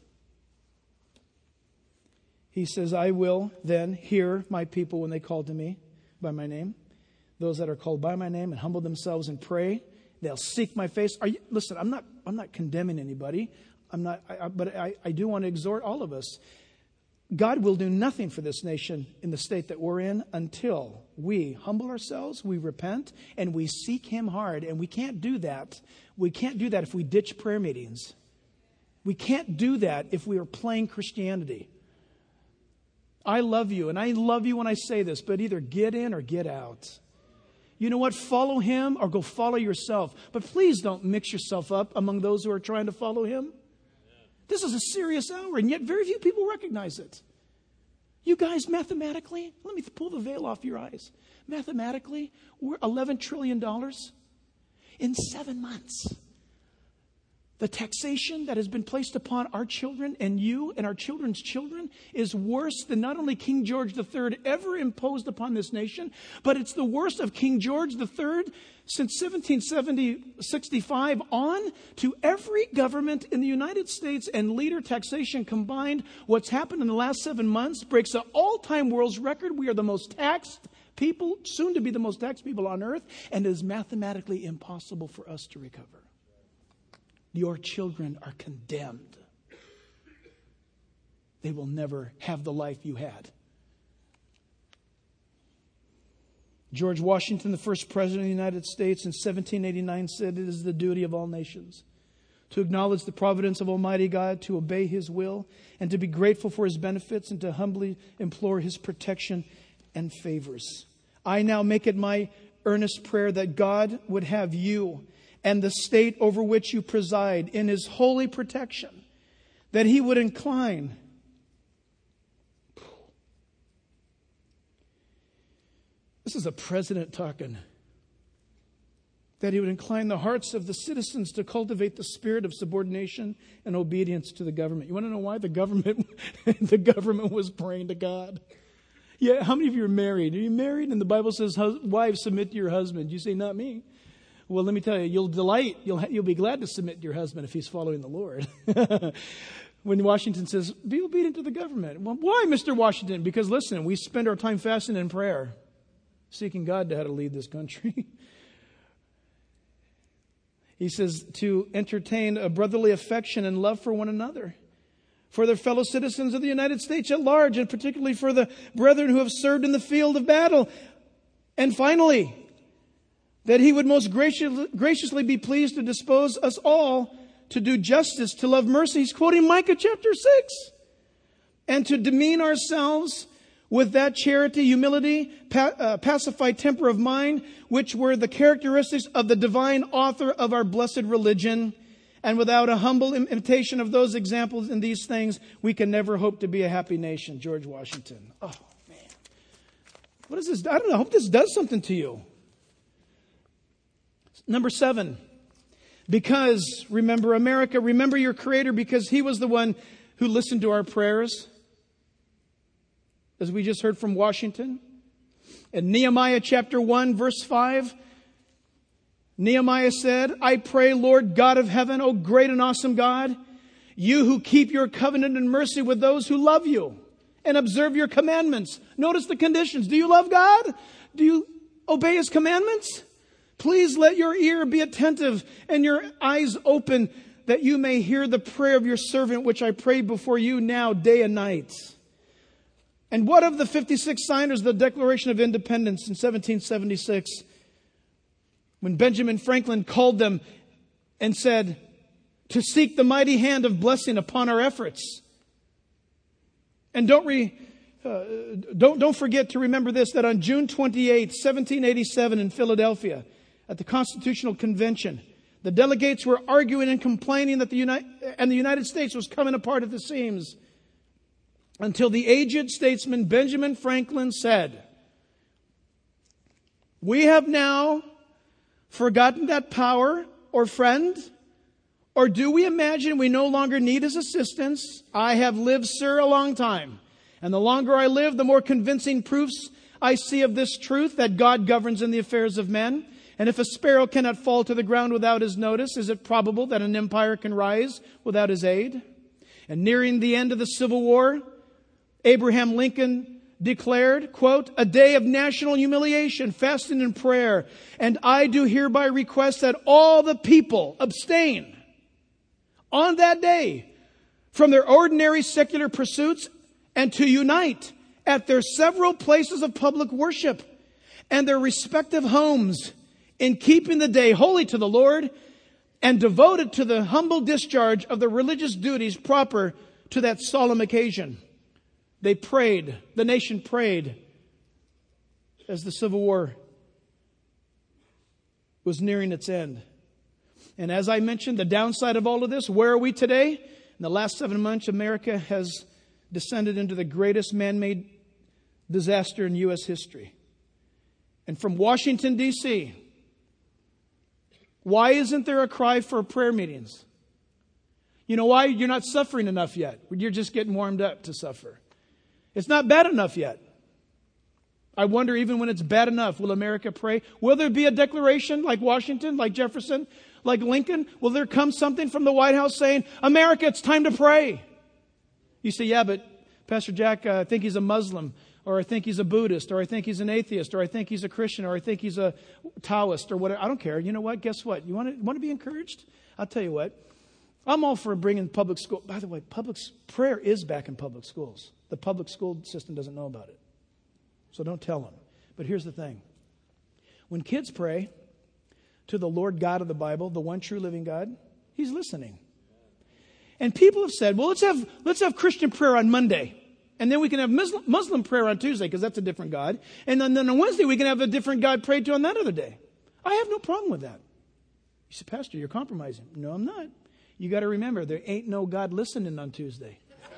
[SPEAKER 1] He says, I will then hear my people when they call to me by my name. Those that are called by my name and humble themselves and pray, they'll seek my face. Listen, I'm not condemning anybody. But I do want to exhort all of us. God will do nothing for this nation in the state that we're in until we humble ourselves, we repent, and we seek Him hard. And we can't do that. We can't do that if we ditch prayer meetings. We can't do that if we are playing Christianity. I love you, and I love you when I say this, but either get in or get out. You know what? Follow Him or go follow yourself. But please don't mix yourself up among those who are trying to follow Him. This is a serious hour, and yet very few people recognize it. You guys, mathematically, let me pull the veil off your eyes. Mathematically, we're $11 trillion in 7 months. The taxation that has been placed upon our children and you and our children's children is worse than not only King George III ever imposed upon this nation, but it's the worst of King George III since 1765 on to every government in the United States and leader taxation combined. What's happened in the last 7 months breaks an all-time world's record. We are the most taxed people, soon to be the most taxed people on earth, and it is mathematically impossible for us to recover. Your children are condemned. They will never have the life you had. George Washington, the first president of the United States in 1789, said it is the duty of all nations to acknowledge the providence of Almighty God, to obey His will, and to be grateful for His benefits, and to humbly implore His protection and favors. I now make it my earnest prayer that God would have you and the state over which you preside in His holy protection, that He would incline. This is a president talking. That He would incline the hearts of the citizens to cultivate the spirit of subordination and obedience to the government. You want to know why? The government was praying to God. Yeah, how many of you are married? Are you married? And the Bible says, wives, submit to your husband. You say, not me. Well, let me tell you, you'll be glad to submit to your husband if he's following the Lord. When Washington says, be obedient to the government. Well, why, Mr. Washington? Because listen, we spend our time fasting and prayer, seeking God to how to lead this country. He says to entertain a brotherly affection and love for one another. for their fellow citizens of the United States at large, and particularly for the brethren who have served in the field of battle. And finally, that he would most graciously be pleased to dispose us all to do justice, to love mercy. He's quoting Micah chapter 6. And to demean ourselves with that charity, humility, pacified temper of mind, which were the characteristics of the divine author of our blessed religion. And without a humble imitation of those examples in these things, we can never hope to be a happy nation. George Washington. Oh, man. What is this? I don't know. I hope this does something to you. Number 7. Because, remember America, remember your Creator, because He was the one who listened to our prayers. As we just heard from Washington. In Nehemiah chapter 1, verse 5, Nehemiah said, I pray, Lord God of heaven, O great and awesome God, you who keep your covenant and mercy with those who love you and observe your commandments. Notice the conditions. Do you love God? Do you obey His commandments? Please let your ear be attentive and your eyes open, that you may hear the prayer of your servant, which I pray before you now day and night. And what of the 56 signers of the Declaration of Independence in 1776? When Benjamin Franklin called them and said, to seek the mighty hand of blessing upon our efforts. And don't forget to remember this, that on June 28, 1787 in Philadelphia, at the Constitutional Convention, the delegates were arguing and complaining that the United States was coming apart at the seams, until the aged statesman Benjamin Franklin said, we have now forgotten that power or friend? Or do we imagine we no longer need His assistance? I have lived, sir, a long time. And the longer I live, the more convincing proofs I see of this truth, that God governs in the affairs of men. And if a sparrow cannot fall to the ground without His notice, is it probable that an empire can rise without His aid? And nearing the end of the Civil War, Abraham Lincoln declared, quote, a day of national humiliation, fasting and prayer. And I do hereby request that all the people abstain on that day from their ordinary secular pursuits and to unite at their several places of public worship and their respective homes in keeping the day holy to the Lord and devoted to the humble discharge of the religious duties proper to that solemn occasion. They prayed, the nation prayed as the Civil War was nearing its end. And as I mentioned, the downside of all of this, where are we today? In the last 7 months, America has descended into the greatest man-made disaster in U.S. history. And from Washington, D.C., why isn't there a cry for prayer meetings? You know why? You're not suffering enough yet. You're just getting warmed up to suffer. It's not bad enough yet. I wonder, even when it's bad enough, will America pray? Will there be a declaration like Washington, like Jefferson, like Lincoln? Will there come something from the White House saying, America, it's time to pray? You say, yeah, but Pastor Jack, I think he's a Muslim, or I think he's a Buddhist, or I think he's an atheist, or I think he's a Christian, or I think he's a Taoist, or whatever. I don't care. You know what? Guess what? You want to be encouraged? I'll tell you what. I'm all for bringing public school. By the way, prayer is back in public schools. The public school system doesn't know about it. So don't tell them. But here's the thing. When kids pray to the Lord God of the Bible, the one true living God, He's listening. And people have said, well, let's have Christian prayer on Monday. And then we can have Muslim prayer on Tuesday, because that's a different God. And then on Wednesday, we can have a different God prayed to on that other day. I have no problem with that. You say, Pastor, you're compromising. No, I'm not. You got to remember, there ain't no God listening on Tuesday.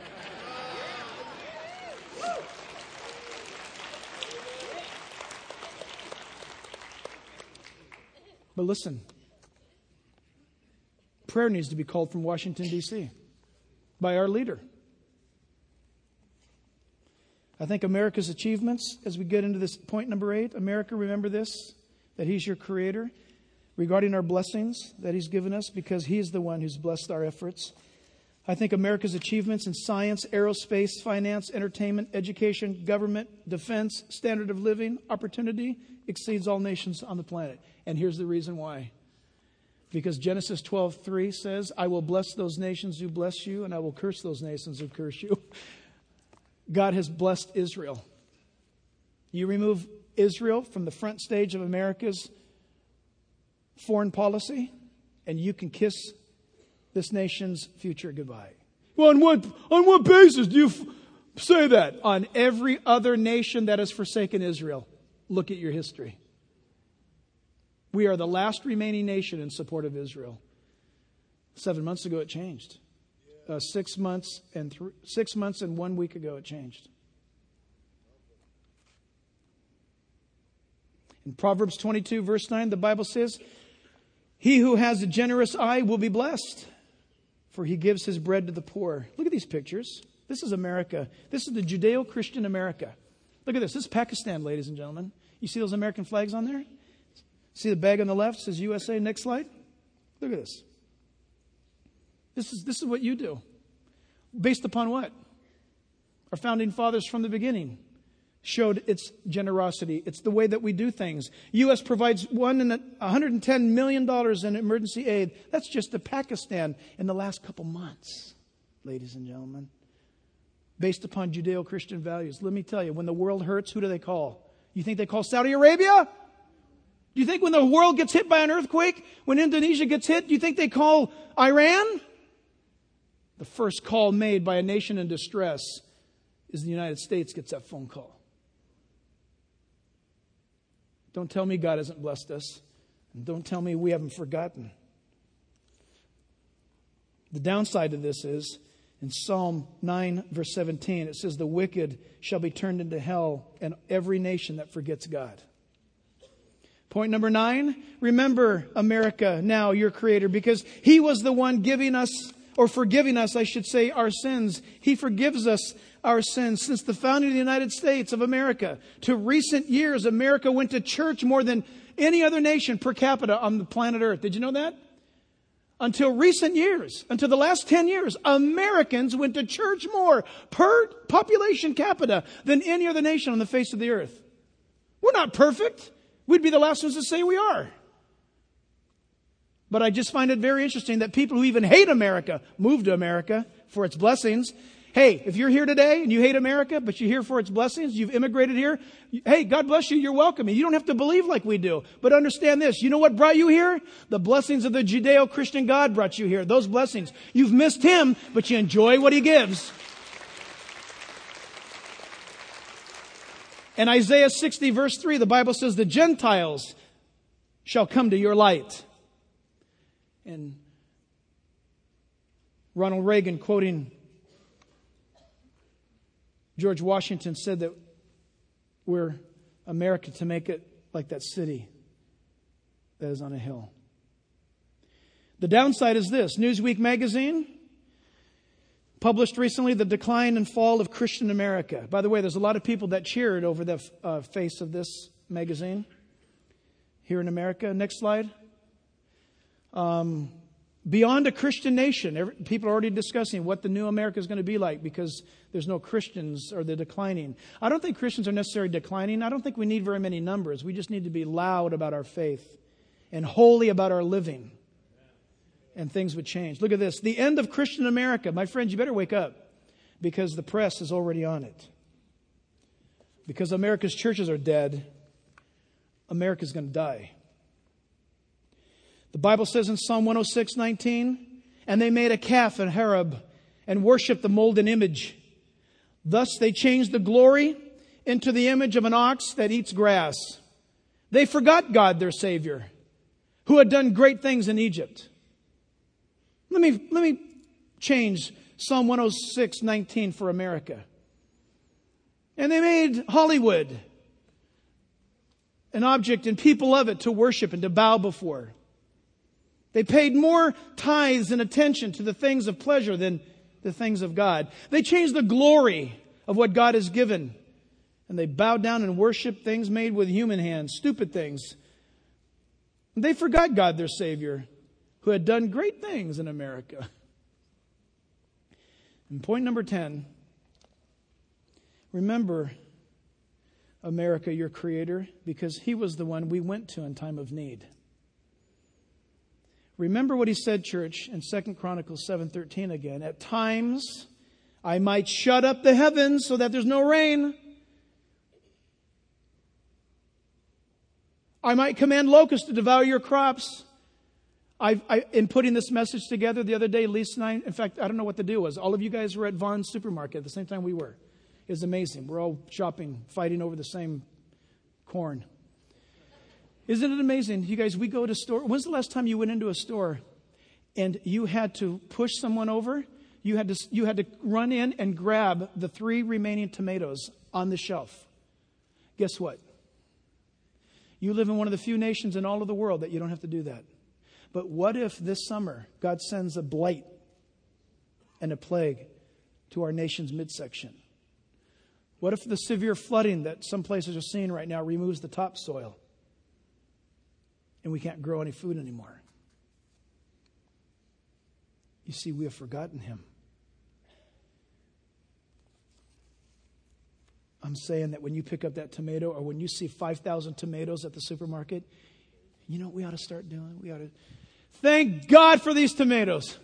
[SPEAKER 1] But listen, prayer needs to be called from Washington, D.C. by our leader. I think America's achievements, as we get into this point number 8, America, remember this, that He's your Creator, regarding our blessings that He's given us, because He is the one who's blessed our efforts. I think America's achievements in science, aerospace, finance, entertainment, education, government, defense, standard of living, opportunity exceeds all nations on the planet. And here's the reason why. Because Genesis 12:3 says, I will bless those nations who bless you, and I will curse those nations who curse you. God has blessed Israel. You remove Israel from the front stage of America's foreign policy, and you can kiss this nation's future goodbye. Well, on what basis do you say that? On every other nation that has forsaken Israel. Look at your history. We are the last remaining nation in support of Israel. 7 months ago, it changed. 6 months and 1 week ago, it changed. In Proverbs 22, verse 9, the Bible says, he who has a generous eye will be blessed, for he gives his bread to the poor. Look at these pictures. This is America. This is the Judeo-Christian America. Look at this. This is Pakistan, ladies and gentlemen. You see those American flags on there? See the bag on the left says USA. Next slide. Look at this. This is what you do. Based upon what? Our founding fathers from the beginning showed its generosity. It's the way that we do things. U.S. provides $110 million in emergency aid. That's just to Pakistan in the last couple months, ladies and gentlemen. Based upon Judeo-Christian values. Let me tell you, when the world hurts, who do they call? You think they call Saudi Arabia? Do you think when the world gets hit by an earthquake, when Indonesia gets hit, do you think they call Iran? The first call made by a nation in distress is the United States gets that phone call. Don't tell me God hasn't blessed us. And don't tell me we haven't forgotten. The downside of this is, in Psalm 9, verse 17, it says, the wicked shall be turned into hell, and every nation that forgets God. Point number 9, remember America now, your Creator, because He was the one giving us, or forgiving us, I should say, our sins. He forgives us our sins since the founding of the United States of America. To recent years, America went to church more than any other nation per capita on the planet Earth. Did you know that? Until recent years, until the last 10 years, Americans went to church more per population capita than any other nation on the face of the earth. We're not perfect. We'd be the last ones to say we are. But I just find it very interesting that people who even hate America move to America for its blessings. Hey, if you're here today and you hate America, but you're here for its blessings, you've immigrated here, hey, God bless you, you're welcome. And you don't have to believe like we do. But understand this, you know what brought you here? The blessings of the Judeo-Christian God brought you here. Those blessings. You've missed Him, but you enjoy what He gives. In Isaiah 60, verse 3, the Bible says, the Gentiles shall come to your light. And Ronald Reagan, quoting George Washington, said that we're America to make it like that city that is on a hill. The downside is this. Newsweek magazine published recently the decline and fall of Christian America. By the way, there's a lot of people that cheered over the face of this magazine here in America. Next slide. Beyond a Christian nation, people are already discussing what the new America is going to be like because there's no Christians or they're declining. I don't think Christians are necessarily declining. I don't think we need very many numbers. We just need to be loud about our faith and holy about our living. And things would change. Look at this. The end of Christian America. My friends, you better wake up because the press is already on it. Because America's churches are dead, America's going to die. The Bible says in Psalm 106:19, and they made a calf in Horeb and worshipped the molten image. Thus they changed the glory into the image of an ox that eats grass. They forgot God, their Savior, who had done great things in Egypt. Let me change Psalm 106:19 for America. And they made Hollywood an object and people of it to worship and to bow before. They paid more tithes and attention to the things of pleasure than the things of God. They changed the glory of what God has given. And they bowed down and worshiped things made with human hands, stupid things. And they forgot God, their Savior, who had done great things in America. And point number 10, remember America, your Creator, because He was the one we went to in time of need. Remember what he said, church, in 2 Chronicles 7:13 again. At times, I might shut up the heavens so that there's no rain. I might command locusts to devour your crops. In putting this message together the other day, Lisa and I, in fact, I don't know what the deal was. All of you guys were at Vaughn's supermarket at the same time we were. It was amazing. We're all shopping, fighting over the same corn. Isn't it amazing? You guys, we go to store. When's the last time you went into a store and you had to push someone over? You had to run in and grab the 3 remaining tomatoes on the shelf. Guess what? You live in one of the few nations in all of the world that you don't have to do that. But what if this summer God sends a blight and a plague to our nation's midsection? What if the severe flooding that some places are seeing right now removes the topsoil and we can't grow any food anymore? You see, we have forgotten him. I'm saying that when you pick up that tomato or when you see 5,000 tomatoes at the supermarket, you know what we ought to start doing? We ought to thank God for these tomatoes.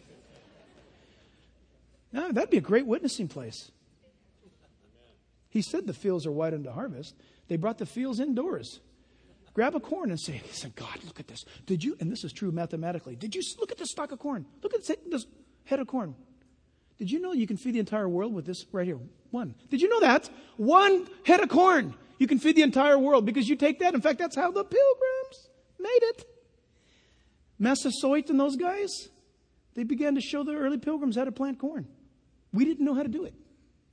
[SPEAKER 1] Now, that'd be a great witnessing place. He said the fields are white unto harvest. They brought the fields indoors. Grab a corn and say, listen, God, look at this. Did you, and this is true mathematically, did you look at this stalk of corn? Look at this head of corn. Did you know you can feed the entire world with this right here? One. Did you know that? 1 head of corn. You can feed the entire world because you take that. In fact, that's how the Pilgrims made it. Massasoit and those guys, they began to show the early Pilgrims how to plant corn. We didn't know how to do it.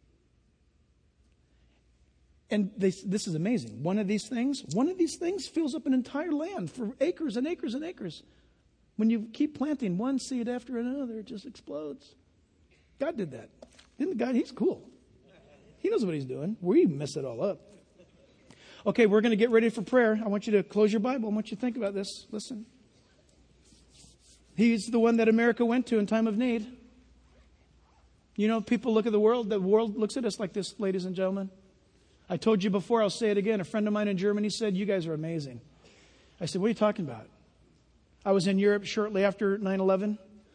[SPEAKER 1] And this is amazing. One of these things fills up an entire land for acres and acres and acres. When you keep planting one seed after another, it just explodes. God did that. Didn't God? He's cool. He knows what he's doing. We mess it all up. Okay, we're going to get ready for prayer. I want you to close your Bible. I want you to think about this. Listen. He's the one that America went to in time of need. You know, people look at the world looks at us like this, ladies and gentlemen. I told you before, I'll say it again. A friend of mine in Germany said, you guys are amazing. I said, what are you talking about? I was in Europe shortly after 9/11.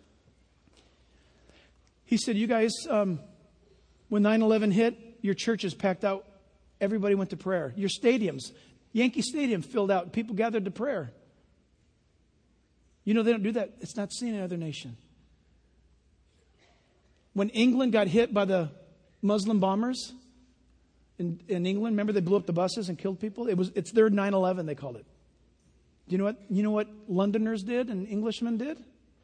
[SPEAKER 1] He said, you guys, when 9/11 hit, your churches packed out. Everybody went to prayer. Your stadiums, Yankee Stadium filled out. People gathered to prayer. You know, they don't do that. It's not seen in other nation. When England got hit by the Muslim bombers in England, remember they blew up the buses and killed people? It's their 9/11, they called it. You know what Londoners did and Englishmen did?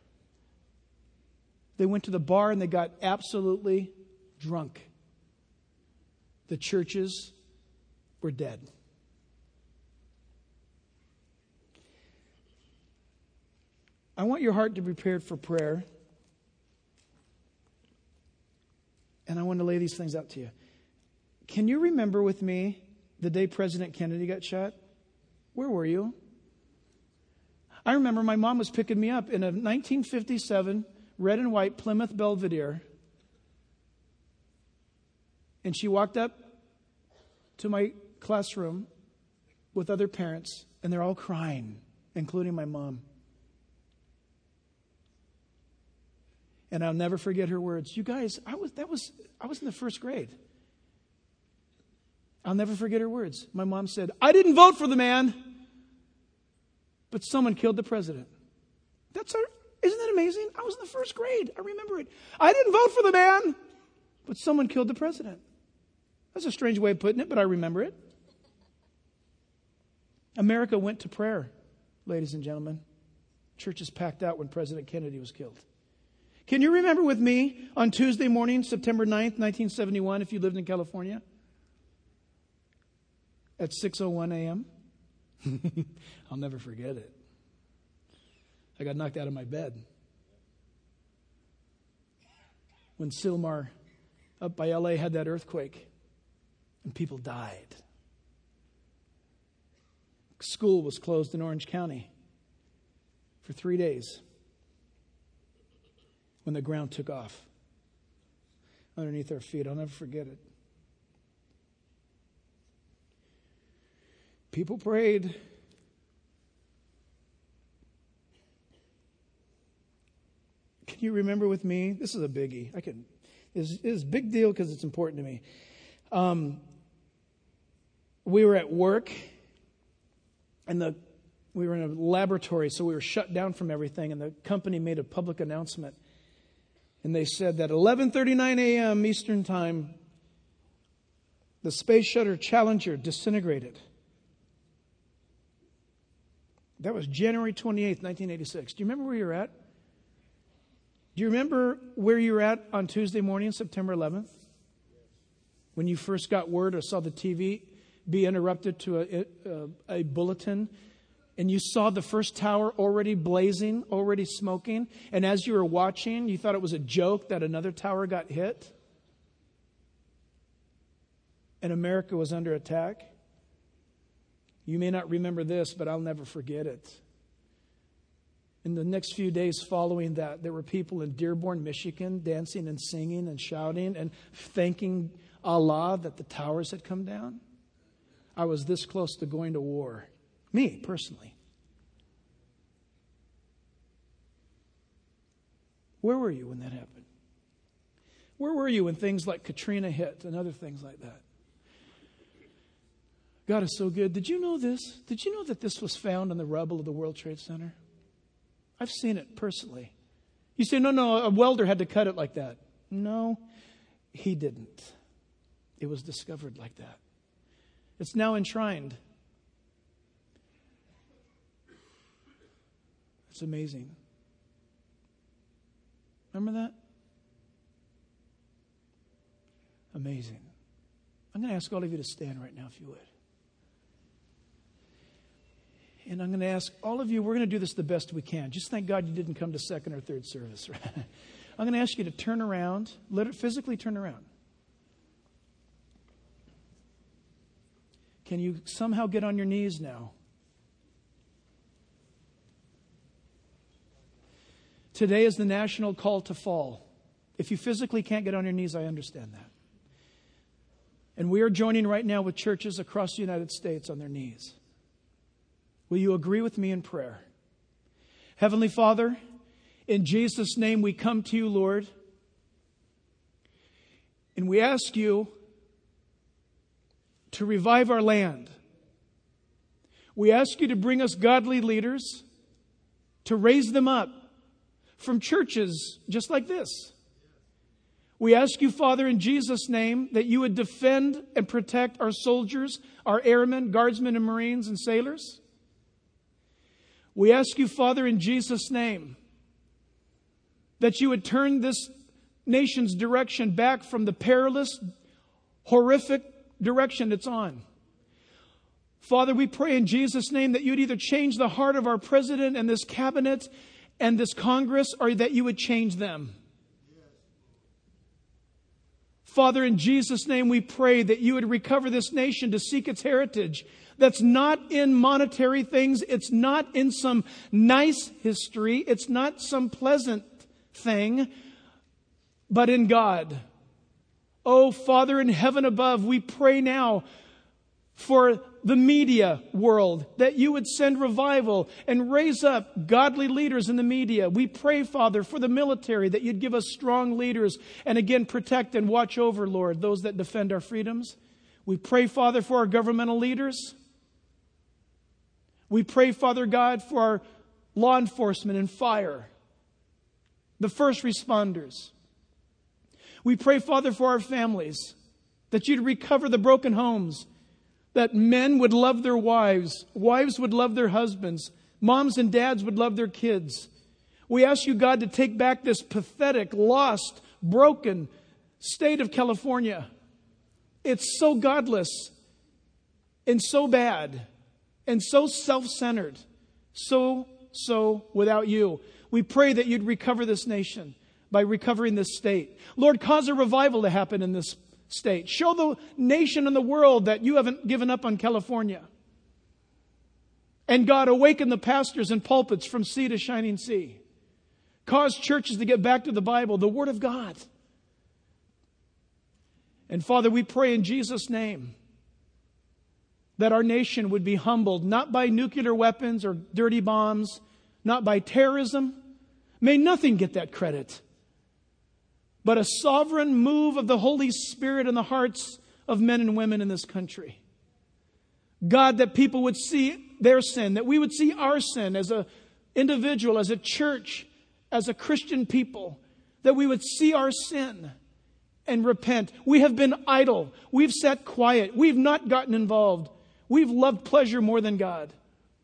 [SPEAKER 1] They went to the bar and they got absolutely drunk. The churches were dead. I want your heart to be prepared for prayer. And I want to lay these things out to you. Can you remember with me the day President Kennedy got shot? Where were you? I remember my mom was picking me up in a 1957 red and white Plymouth Belvedere. And she walked up to my classroom with other parents, and they're all crying, including my mom. And I'll never forget her words. You guys, I was in the first grade. I'll never forget her words. My mom said, I didn't vote for the man, but someone killed the president. Isn't that amazing? I was in the first grade. I remember it. I didn't vote for the man, but someone killed the president. That's a strange way of putting it, but I remember it. America went to prayer, ladies and gentlemen. Churches packed out when President Kennedy was killed. Can you remember with me on Tuesday morning, September 9th, 1971, if you lived in California? At 6:01 a.m.? I'll never forget it. I got knocked out of my bed. When Sylmar up by LA had that earthquake and people died. School was closed in Orange County for 3 days when the ground took off underneath our feet. I'll never forget it. People prayed. Can you remember with me? This is a biggie. It's a big deal because it's important to me. We were at work, and we were in a laboratory, so we were shut down from everything, and the company made a public announcement. And they said that 11:39 a.m. Eastern Time, the Space Shuttle Challenger disintegrated. That was January 28th, 1986. Do you remember where you were at? Do you remember where you were at on Tuesday morning, September 11th? When you first got word or saw the TV be interrupted to a bulletin, and you saw the first tower already blazing, already smoking, and as you were watching, you thought it was a joke that another tower got hit, and America was under attack? You may not remember this, but I'll never forget it. In the next few days following that, there were people in Dearborn, Michigan, dancing and singing and shouting and thanking Allah that the towers had come down. I was this close to going to war. Me, personally. Where were you when that happened? Where were you when things like Katrina hit and other things like that? God is so good. Did you know this? Did you know that this was found in the rubble of the World Trade Center? I've seen it personally. You say, no, a welder had to cut it like that. No, he didn't. It was discovered like that. It's now enshrined. It's amazing. Remember that? Amazing. I'm going to ask all of you to stand right now, if you would. And I'm going to ask all of you, we're going to do this the best we can. Just thank God you didn't come to second or third service. Right? I'm going to ask you to turn around. Let it physically turn around. Can you somehow get on your knees now? Today is the national call to fall. If you physically can't get on your knees, I understand that. And we are joining right now with churches across the United States on their knees. Will you agree with me in prayer? Heavenly Father, in Jesus' name we come to you, Lord. And we ask you to revive our land. We ask you to bring us godly leaders, to raise them up from churches just like this. We ask you, Father, in Jesus' name, that you would defend and protect our soldiers, our airmen, guardsmen, and Marines and sailors. We ask you, Father, in Jesus' name, that you would turn this nation's direction back from the perilous, horrific direction it's on. Father, we pray in Jesus' name that you'd either change the heart of our president and this cabinet and this Congress, or that you would change them. Father, in Jesus' name, we pray that you would recover this nation to seek its heritage. That's not in monetary things. It's not in some nice history. It's not some pleasant thing, but in God. Oh, Father in heaven above, we pray now for the media world, that you would send revival and raise up godly leaders in the media. We pray, Father, for the military, that you'd give us strong leaders and again protect and watch over, Lord, those that defend our freedoms. We pray, Father, for our governmental leaders. We pray, Father God, for our law enforcement and fire, the first responders. We pray, Father, for our families, that you'd recover the broken homes, that men would love their wives, wives would love their husbands, moms and dads would love their kids. We ask you, God, to take back this pathetic, lost, broken state of California. It's so godless and so bad and so self-centered, so without you. We pray that you'd recover this nation by recovering this state. Lord, cause a revival to happen in this state. Show the nation and the world that you haven't given up on California. And God, awaken the pastors and pulpits from sea to shining sea. Cause churches to get back to the Bible, the Word of God. And Father, we pray in Jesus' name that our nation would be humbled, not by nuclear weapons or dirty bombs, not by terrorism, May nothing get that credit, but a sovereign move of the Holy Spirit in the hearts of men and women in this country. God, that people would see their sin, that we would see our sin as an individual, as a church, as a Christian people, that we would see our sin and repent. We have been idle. We've sat quiet. We've not gotten involved. We've loved pleasure more than God.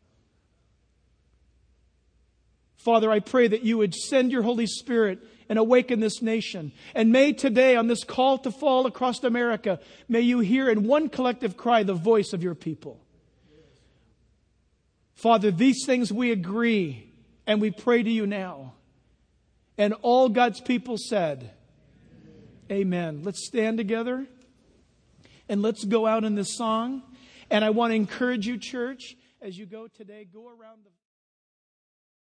[SPEAKER 1] Father, I pray that you would send your Holy Spirit and awaken this nation. And may today, on this call to fall across America, may you hear in one collective cry the voice of your people. Father, these things we agree and we pray to you now. And all God's people said, Amen. Let's stand together and let's go out in this song. And I want to encourage you, church, as you go today, go around the